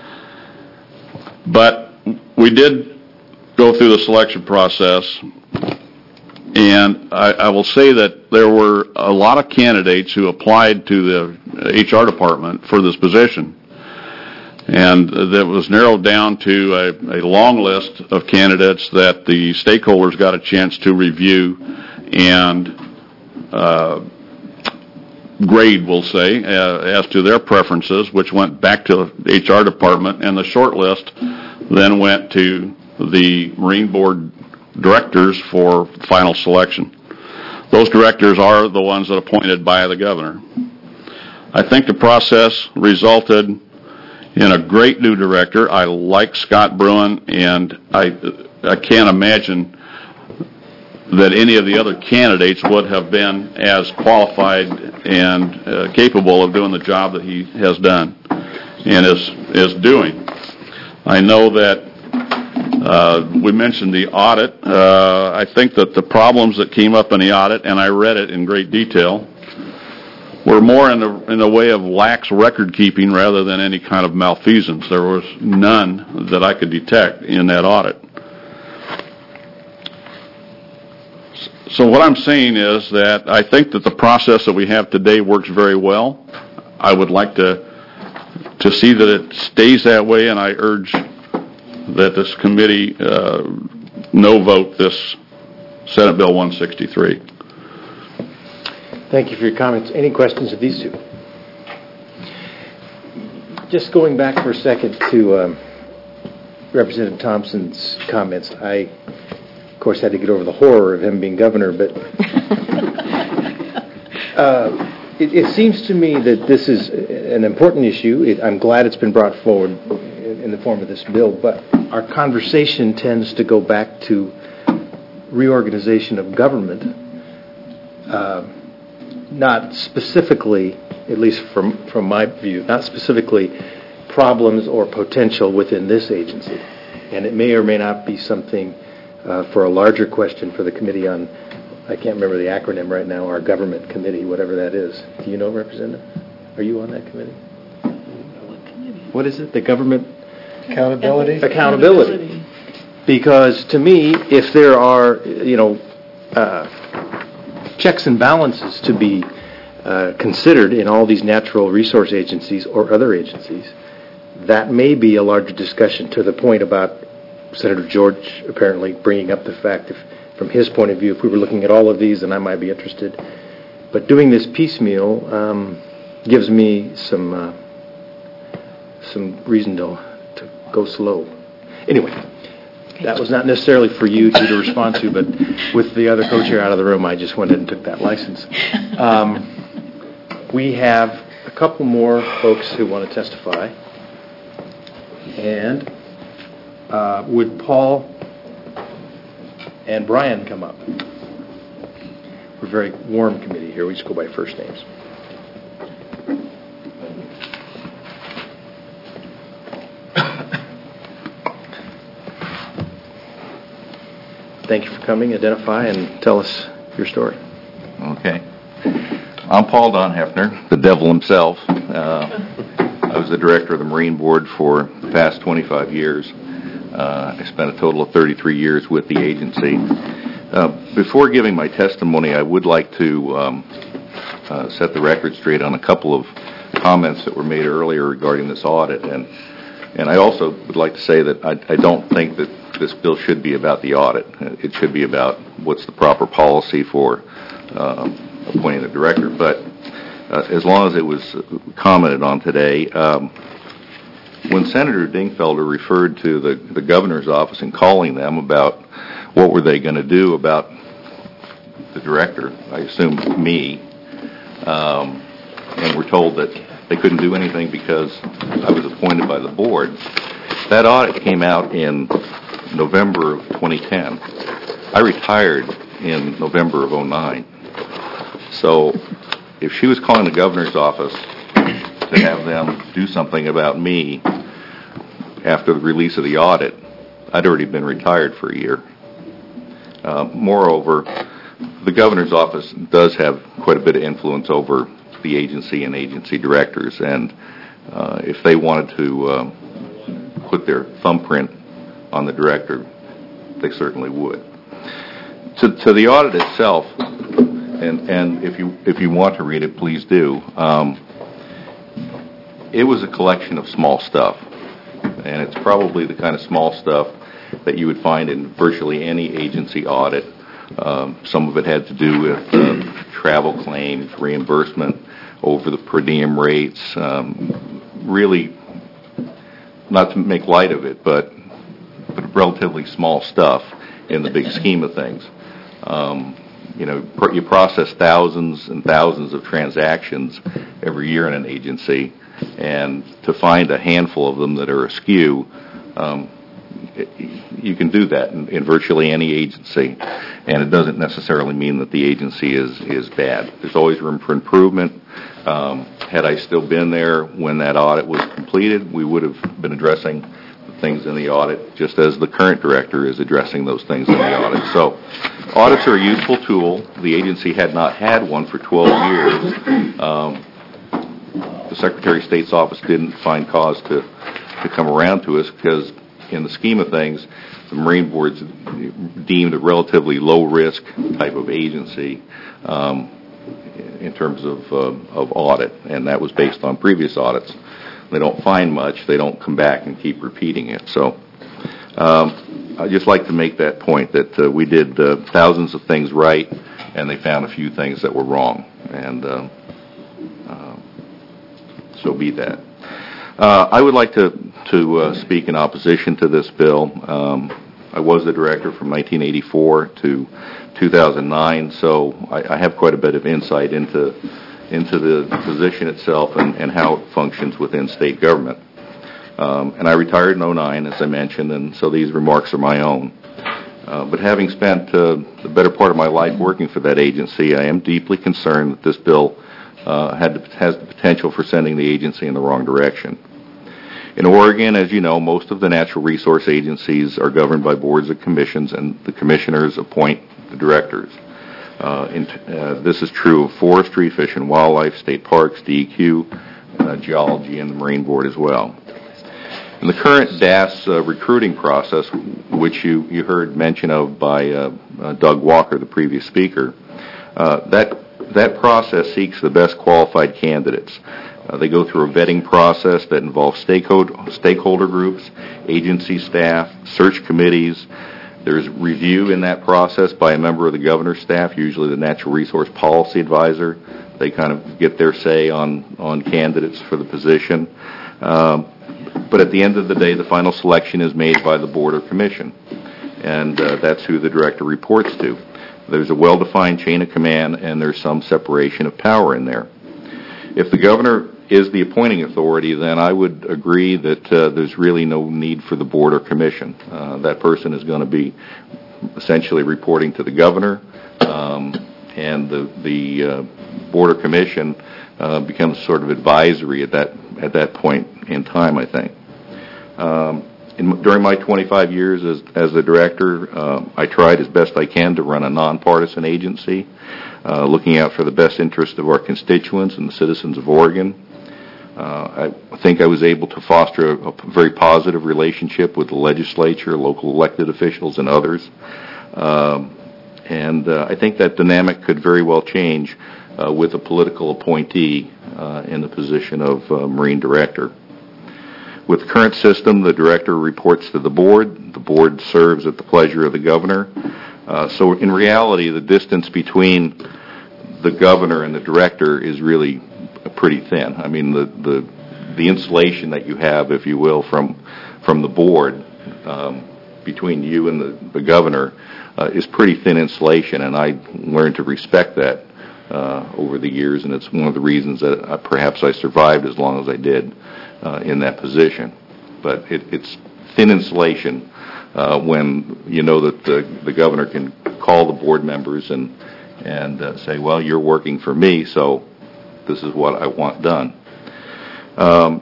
But we did go through the selection process, and I, I will say that there were a lot of candidates who applied to the H R department for this position, and that was narrowed down to a, a long list of candidates that the stakeholders got a chance to review and uh, grade, we'll say, uh, as to their preferences, which went back to the H R department, and the short list then went to the Marine Board directors for final selection. those directors are the ones that are appointed by the governor. I think the process resulted in a great new director. I like Scott Bruin, and I, I can't imagine that any of the other candidates would have been as qualified and uh, capable of doing the job that he has done and is, is doing. I know that uh, we mentioned the audit. Uh, I think that the problems that came up in the audit, and I read it in great detail, were more in the, in the way of lax record keeping rather than any kind of malfeasance. There was none that I could detect in that audit. So what I'm saying is that I think that the process that we have today works very well. I would like to to see that it stays that way, and I urge that this committee uh, no vote this Senate Bill one sixty-three. Thank you for your comments. Any questions of these two? Just going back for a second to um, Representative Thompson's comments, I of course, had to get over the horror of him being governor, but uh, it, it seems to me that this is an important issue. It, I'm glad it's been brought forward in, in the form of this bill, but our conversation tends to go back to reorganization of government, uh, not specifically, at least from, from my view, not specifically problems or potential within this agency. And it may or may not be something Uh, for a larger question for the committee on, I can't remember the acronym right now, our government committee, whatever that is. Do you know, Representative? Are you on that committee? What is it? The government Accountability? accountability. Because to me, if there are, you know, uh, checks and balances to be uh, considered in all these natural resource agencies or other agencies, that may be a larger discussion to the point about Senator George apparently bringing up the fact, if, from his point of view, if we were looking at all of these, then I might be interested. But doing this piecemeal um, gives me some uh, some reason to to go slow. Anyway, that was not necessarily for you two to respond to, but with the other co-chair out of the room, I just went ahead and took that license. Um, we have a couple more folks who want to testify, and. Uh, would Paul and Brian come up? We're a very warm committee here. We just go by first names. Thank you for coming. Identify and tell us your story. Okay. I'm Paul Don Hefner, the devil himself. Uh, I was the director of the Marine Board for the past twenty-five years. Uh, I spent a total of thirty-three years with the agency. Uh, before giving my testimony, I would like to um, uh, set the record straight on a couple of comments that were made earlier regarding this audit. And and I also would like to say that I, I don't think that this bill should be about the audit. It should be about what's the proper policy for uh, appointing the director. But uh, as long as it was commented on today, um, when Senator Dingfelder referred to the, the governor's office and calling them about what were they going to do about the director, I assume me, um, and were told that they couldn't do anything because I was appointed by the board, that audit came out in November of twenty ten. I retired in November of oh nine. So if she was calling the governor's office to have them do something about me after the release of the audit, I'd already been retired for a year. Uh, moreover, the governor's office does have quite a bit of influence over the agency and agency directors, and uh, if they wanted to uh, put their thumbprint on the director, they certainly would. To, to the audit itself, and, and if you if you want to read it, please do. Um, it was a collection of small stuff, and it's probably the kind of small stuff that you would find in virtually any agency audit. Um, some of it had to do with uh, travel claims, reimbursement over the per diem rates. Um, really, not to make light of it, but, but relatively small stuff in the big scheme of things. Um, you know, pr- you process thousands and thousands of transactions every year in an agency, and to find a handful of them that are askew, um, you can do that in, in virtually any agency, and it doesn't necessarily mean that the agency is, is bad. There's always room for improvement. Um, had I still been there when that audit was completed, we would have been addressing the things in the audit just as the current director is addressing those things in the audit. So audits are a useful tool. The agency had not had one for twelve years. Um, the Secretary of State's office didn't find cause to, to come around to us because in the scheme of things, the Marine Board's deemed a relatively low-risk type of agency um, in terms of, uh, of audit, and that was based on previous audits. They don't find much. They don't come back and keep repeating it. So um, I'd just like to make that point that uh, we did uh, thousands of things right, and they found a few things that were wrong, and uh, uh, so be that. Uh, I would like to, to uh, speak in opposition to this bill. Um, I was the director from nineteen eighty-four to two thousand nine, so I, I have quite a bit of insight into into the position itself and, and how it functions within state government. Um, and I retired in oh nine, as I mentioned, and so these remarks are my own. Uh, but having spent uh, the better part of my life working for that agency, I am deeply concerned that this bill uh, had the, has the potential for sending the agency in the wrong direction. In Oregon, as you know, most of the natural resource agencies are governed by boards of commissions, and the commissioners appoint the directors. Uh, in, uh, this is true of forestry, fish and wildlife, state parks, D E Q, uh, geology, and the Marine Board as well. In the current D A S uh, recruiting process, which you, you heard mention of by uh, uh, Doug Walker, the previous speaker, uh, that, that process seeks the best qualified candidates. Uh, they go through a vetting process that involves stakeholder, stakeholder groups, agency staff, search committees. There's review in that process by a member of the governor's staff, usually the Natural Resource Policy Advisor. They kind of get their say on, on candidates for the position. Um, but at the end of the day, the final selection is made by the board or commission, and uh, that's who the director reports to. There's a well-defined chain of command, and there's some separation of power in there. If the governor is the appointing authority, then I would agree that uh, there's really no need for the board or commission. Uh, that person is going to be essentially reporting to the governor, um, and the, the uh, board or commission uh, becomes sort of advisory at that at that point in time, I think. Um, in, during my twenty-five years as, as the director, uh, I tried as best I can to run a nonpartisan agency, uh, looking out for the best interest of our constituents and the citizens of Oregon. Uh, I think I was able to foster a, a very positive relationship with the legislature, local elected officials, and others. Um, and uh, I think that dynamic could very well change uh, with a political appointee uh, in the position of uh, Marine Director. With the current system, the Director reports to the Board. The Board serves at the pleasure of the Governor. Uh, so in reality, the distance between the Governor and the Director is really pretty thin. I mean, the, the the insulation that you have, if you will, from from the board um, between you and the, the governor uh, is pretty thin insulation, and I learned to respect that uh, over the years, and it's one of the reasons that uh, perhaps I survived as long as I did uh, in that position. But it, it's thin insulation uh, when you know that the, the governor can call the board members and, and uh, say, well, you're working for me, so this is what I want done. Um,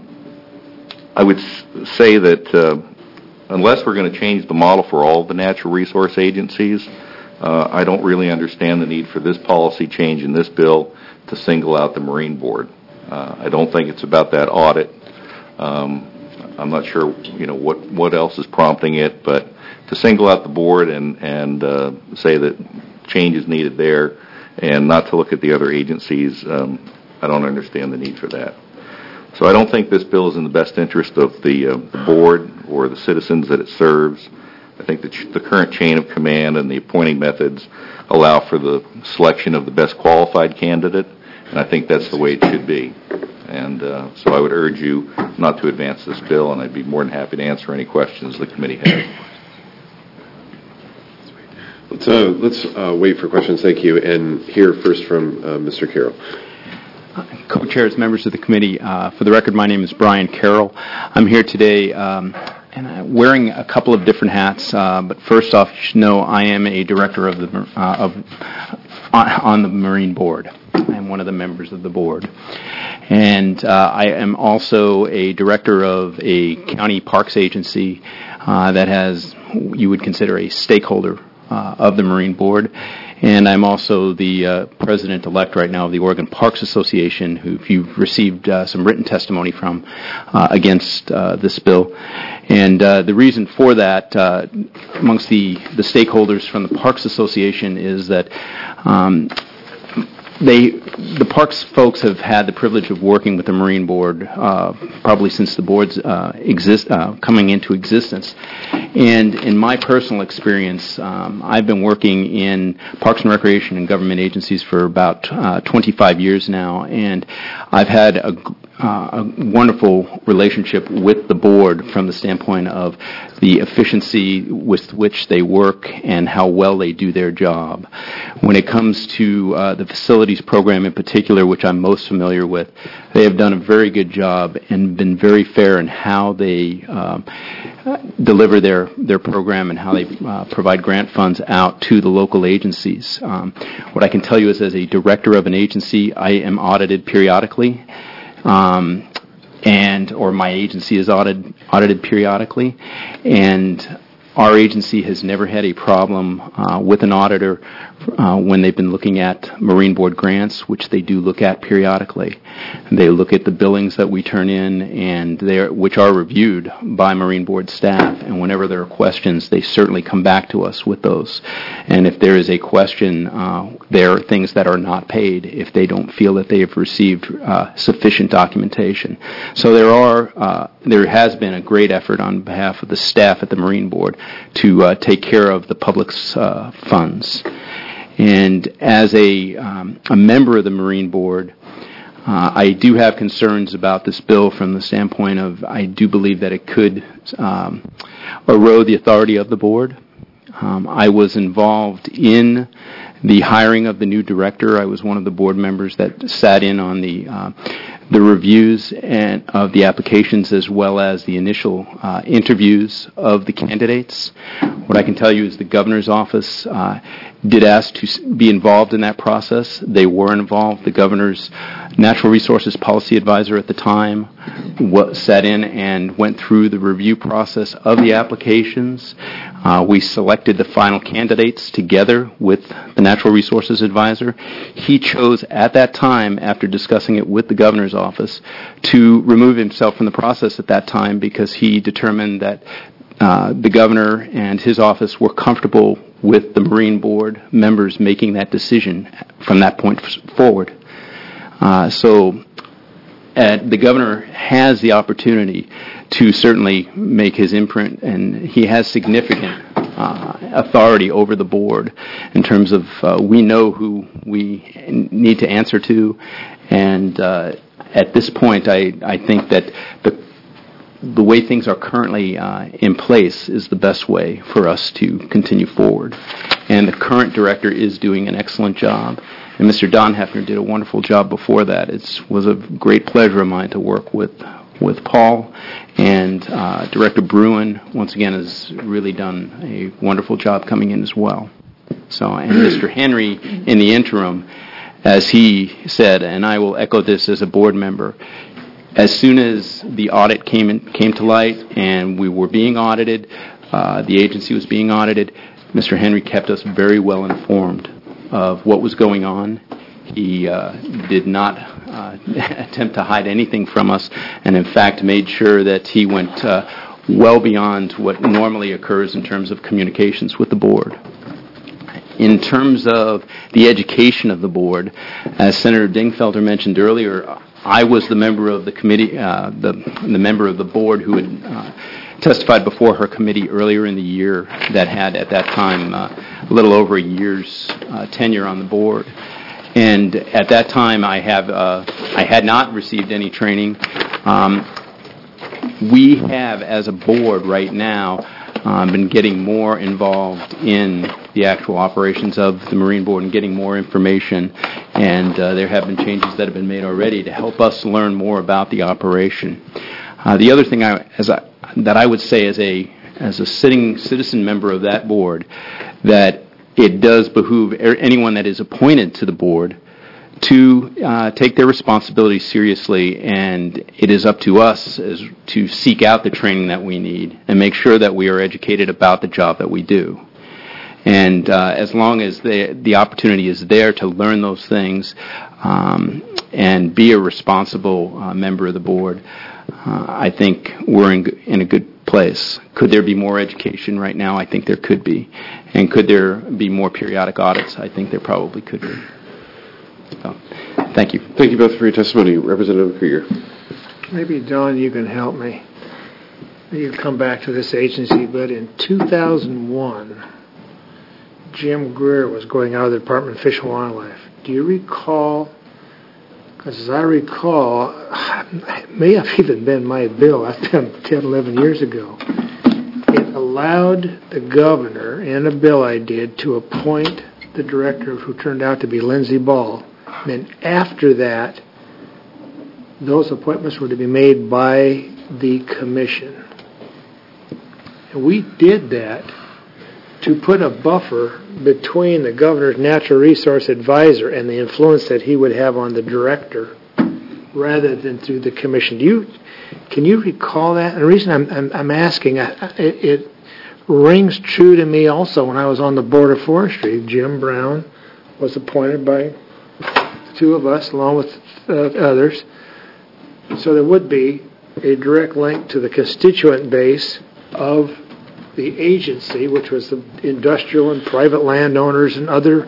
I would s- say that uh, unless we're going to change the model for all of the natural resource agencies, uh, I don't really understand the need for this policy change in this bill to single out the Marine Board. Uh, I don't think it's about that audit. Um, I'm not sure, you know, what, what else is prompting it, but to single out the board and, and uh, say that change is needed there and not to look at the other agencies, um, I don't understand the need for that. So I don't think this bill is in the best interest of the, uh, the board or the citizens that it serves. I think the, ch- the current chain of command and the appointing methods allow for the selection of the best qualified candidate, and I think that's the way it should be. And uh, so I would urge you not to advance this bill, and I'd be more than happy to answer any questions the committee has. Let's, uh, let's uh, wait for questions, thank you, and hear first from uh, Mister Carroll. Co-chairs, members of the committee, uh, for the record, my name is Brian Carroll. I'm here today um, and I'm wearing a couple of different hats, uh, but first off, you should know I am a director of the uh, of on, on the Marine Board. I am one of the members of the board. And uh, I am also a director of a county parks agency uh, that has, you would consider, a stakeholder uh, of the Marine Board. And I'm also the uh, president-elect right now of the Oregon Parks Association, who you've received uh, some written testimony from uh, against uh, this bill. And uh, the reason for that, uh, amongst the, the stakeholders from the Parks Association, is that um, They, the parks folks have had the privilege of working with the Marine Board uh, probably since the board's uh, exist, uh, coming into existence. And in my personal experience, um, I've been working in Parks and Recreation and government agencies for about uh, twenty-five years now, and I've had a, uh, a wonderful relationship with the board from the standpoint of the efficiency with which they work and how well they do their job. When it comes to uh, the facilities program in particular, which I'm most familiar with, they have done a very good job and been very fair in how they um, deliver their, their program and how they uh, provide grant funds out to the local agencies. Um, what I can tell you is, as a director of an agency, I am audited periodically. Um, and or my agency is audited, audited periodically, and our agency has never had a problem uh, with an auditor uh, when they've been looking at Marine Board grants, which they do look at periodically. And they look at the billings that we turn in, and they are, which are reviewed by Marine Board staff. And whenever there are questions, they certainly come back to us with those. And if there is a question, uh, there are things that are not paid if they don't feel that they have received uh, sufficient documentation. So there are uh, there has been a great effort on behalf of the staff at the Marine Board to uh, take care of the public's uh, funds. And as a, um, a member of the Marine Board, uh, I do have concerns about this bill from the standpoint of I do believe that it could um, erode the authority of the board. Um, I was involved in the hiring of the new director. I was one of the board members that sat in on the uh, the reviews and of the applications, as well as the initial uh, interviews of the candidates. What I can tell you is the governor's office uh, did ask to be involved in that process. They were involved. The governor's natural resources policy advisor at the time what, sat in and went through the review process of the applications. Uh, we selected the final candidates together with the natural resources advisor. He chose at that time, after discussing it with the governor's office, to remove himself from the process at that time because he determined that uh, the governor and his office were comfortable with the Marine Board members making that decision from that point forward. Uh, so uh, the governor has the opportunity to certainly make his imprint, and he has significant uh, authority over the board in terms of uh, we know who we need to answer to, and uh, at this point I, I think that the the way things are currently uh, in place is the best way for us to continue forward. And the current director is doing an excellent job. And Mister Don Hefner did a wonderful job before that. It was a great pleasure of mine to work with with Paul. And uh, Director Bruin, once again, has really done a wonderful job coming in as well. So, and Mister Henry, in the interim, as he said, and I will echo this as a board member, as soon as the audit came in, came to light and we were being audited, uh, the agency was being audited, Mister Henry kept us very well informed of what was going on. He uh, did not uh, attempt to hide anything from us, and in fact made sure that he went uh, well beyond what normally occurs in terms of communications with the board. In terms of the education of the board, as Senator Dingfelder mentioned earlier, I was the member of the committee, uh, the, the member of the board who had uh, testified before her committee earlier in the year that had at that time uh, a little over a year's uh, tenure on the board. And at that time, I have uh, I had not received any training. Um, we have, as a board right now, uh, been getting more involved in the actual operations of the Marine Board and getting more information, and uh, there have been changes that have been made already to help us learn more about the operation. Uh, the other thing I, as I, that I would say as a as a sitting citizen member of that board, that it does behoove anyone that is appointed to the board to uh, take their responsibilities seriously, and it is up to us as, to seek out the training that we need and make sure that we are educated about the job that we do. And uh, as long as the, the opportunity is there to learn those things um, and be a responsible uh, member of the board, uh, I think we're in, in a good place. Could there be more education right now? I think there could be. And could there be more periodic audits? I think there probably could be. So, thank you. Thank you both for your testimony. Representative Krieger. Maybe, Don, you can help me. You come back to this agency, but in two thousand one, Jim Greer was going out of the Department of Fish and Wildlife. Do you recall? Because as I recall, it may have even been my bill. That's been ten, eleven years ago. It allowed the governor, in a bill I did, to appoint the director, who turned out to be Lindsey Ball. And then after that, those appointments were to be made by the commission. And we did that to put a buffer between the governor's natural resource advisor and the influence that he would have on the director, rather than through the commission. Do you, can you recall that? And the reason I'm, I'm, I'm asking, I, it, it rings true to me also when I was on the Board of Forestry. Jim Brown was appointed by the two of us, along with uh, others. So there would be a direct link to the constituent base of the agency, which was the industrial and private landowners and other.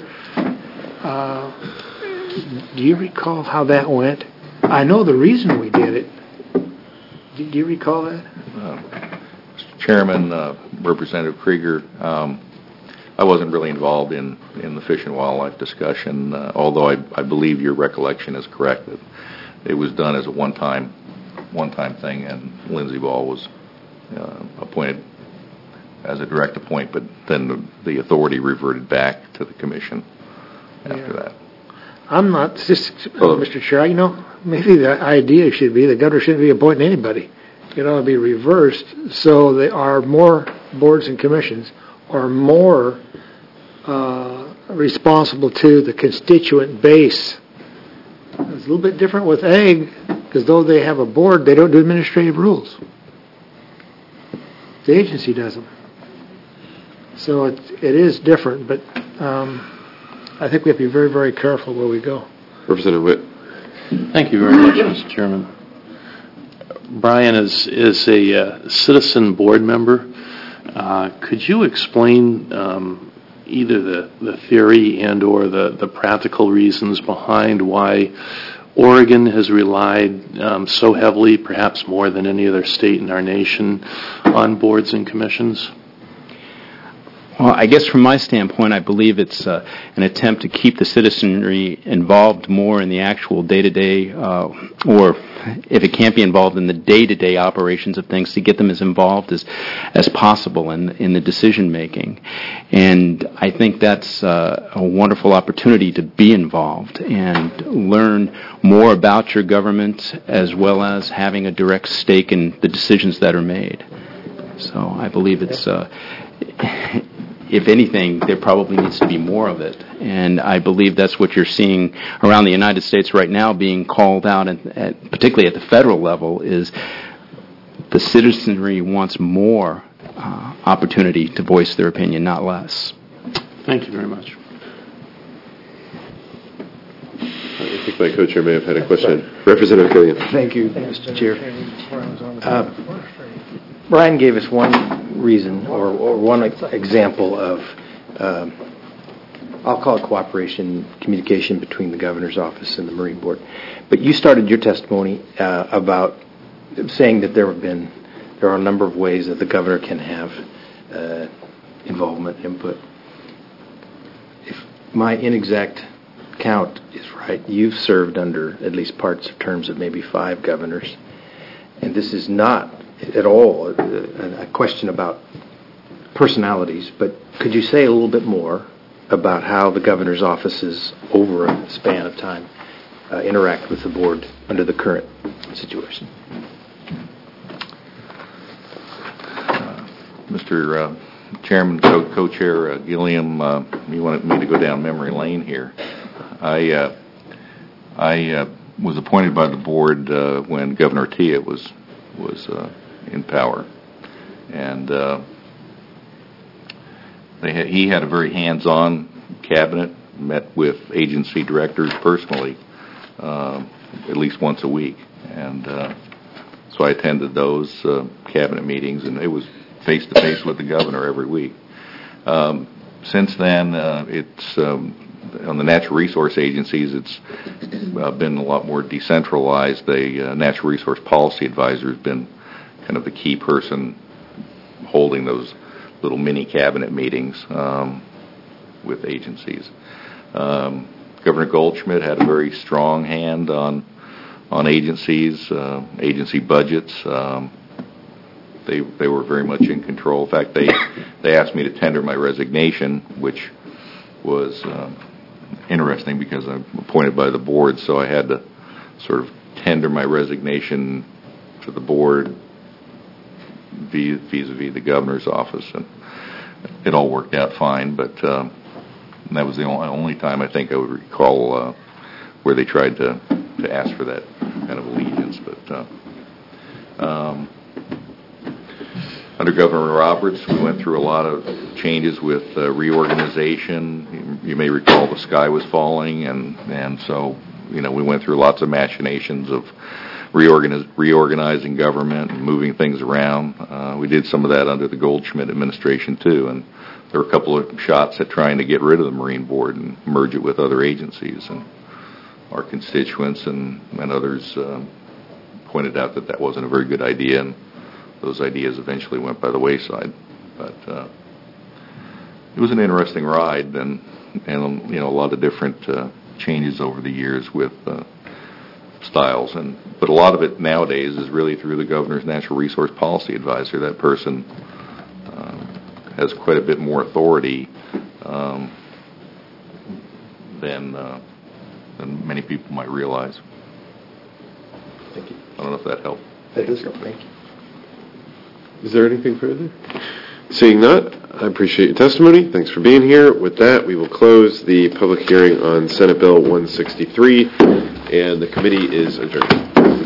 Uh, do you recall how that went? I know the reason we did it. Do you recall that? Uh, Mister Chairman, uh, Representative Krieger, um, I wasn't really involved in, in the fish and wildlife discussion, uh, although I, I believe your recollection is correct that it was done as a one-time one-time thing, and Lindsey Ball was uh, appointed as a direct appoint, but then the, the authority reverted back to the commission after Yeah. that. I'm not, just, uh, Mister Chair, you know, maybe the idea should be the governor shouldn't be appointing anybody. It ought to be reversed, so there are more boards and commissions are more uh, responsible to the constituent base. It's a little bit different with ag, because though they have a board, they don't do administrative rules. The agency does them. So it, it is different, but um, I think we have to be very, very careful where we go. Representative Witt. Thank you very much, Mister Chairman. Brian is, is a uh, citizen board member. Uh, could you explain um, either the, the theory and or the, the practical reasons behind why Oregon has relied um, so heavily, perhaps more than any other state in our nation, on boards and commissions? Well, I guess from my standpoint, I believe it's uh, an attempt to keep the citizenry involved more in the actual day-to-day, uh, or if it can't be involved in the day-to-day operations of things, to get them as involved as, as possible in, in the decision-making. And I think that's uh, a wonderful opportunity to be involved and learn more about your government, as well as having a direct stake in the decisions that are made. So I believe it's... Uh, if anything, there probably needs to be more of it. And I believe that's what you're seeing around the United States right now being called out, at, at, particularly at the federal level, is the citizenry wants more uh, opportunity to voice their opinion, not less. Thank you very much. I think my co-chair may have had a question. Representative Killian. Thank you, Mister Chair. Uh, Brian gave us one reason or, or one example of, um, I'll call it cooperation, communication between the governor's office and the Marine Board. But you started your testimony uh, about saying that there have been, there are a number of ways that the governor can have uh, involvement, input. If my inexact count is right, you've served under at least parts of terms of maybe five governors, and this is not at all a, a question about personalities, but could you say a little bit more about how the governor's offices, over a span of time, uh, interact with the board under the current situation? Uh, Mister Uh, Chairman, co- co-chair uh, Gilliam, uh, you wanted me to go down memory lane here. I uh, I uh, was appointed by the board uh, when Governor Tia was was uh, in power, and uh, they had, he had a very hands-on cabinet. Met with agency directors personally uh, at least once a week, and uh, so I attended those uh, cabinet meetings, and it was face-to-face with the governor every week. Um, since then, uh, it's um, on the natural resource agencies, it's uh, been a lot more decentralized. The uh, natural resource policy advisor has been kind of the key person holding those little mini cabinet meetings um, with agencies. Um, Governor Goldschmidt had a very strong hand on on agencies, uh, agency budgets. Um, They they were very much in control. In fact, they they asked me to tender my resignation, which was um, interesting because I'm appointed by the board, so I had to sort of tender my resignation to the board vis- vis-a-vis the governor's office, and it all worked out fine. But um, that was the only, only time I think I would recall uh, where they tried to to ask for that kind of allegiance. But uh, um, under Governor Roberts, we went through a lot of changes with uh, reorganization. You, you may recall the sky was falling, and, and so, you know, we went through lots of machinations of reorganiz- reorganizing government and moving things around. Uh, we did some of that under the Goldschmidt administration, too, and there were a couple of shots at trying to get rid of the Marine Board and merge it with other agencies, and our constituents and, and others uh, pointed out that that wasn't a very good idea, and those ideas eventually went by the wayside. But uh, it was an interesting ride, and and you know a lot of different uh, changes over the years with uh, styles, and but a lot of it nowadays is really through the governor's natural resource policy advisor. That person uh, has quite a bit more authority um, than uh, than many people might realize. Thank you. I don't know if that helped. That does help. Thank you. Is there anything further? Seeing not, I appreciate your testimony. Thanks for being here. With that, we will close the public hearing on Senate Bill one sixty-three, and the committee is adjourned.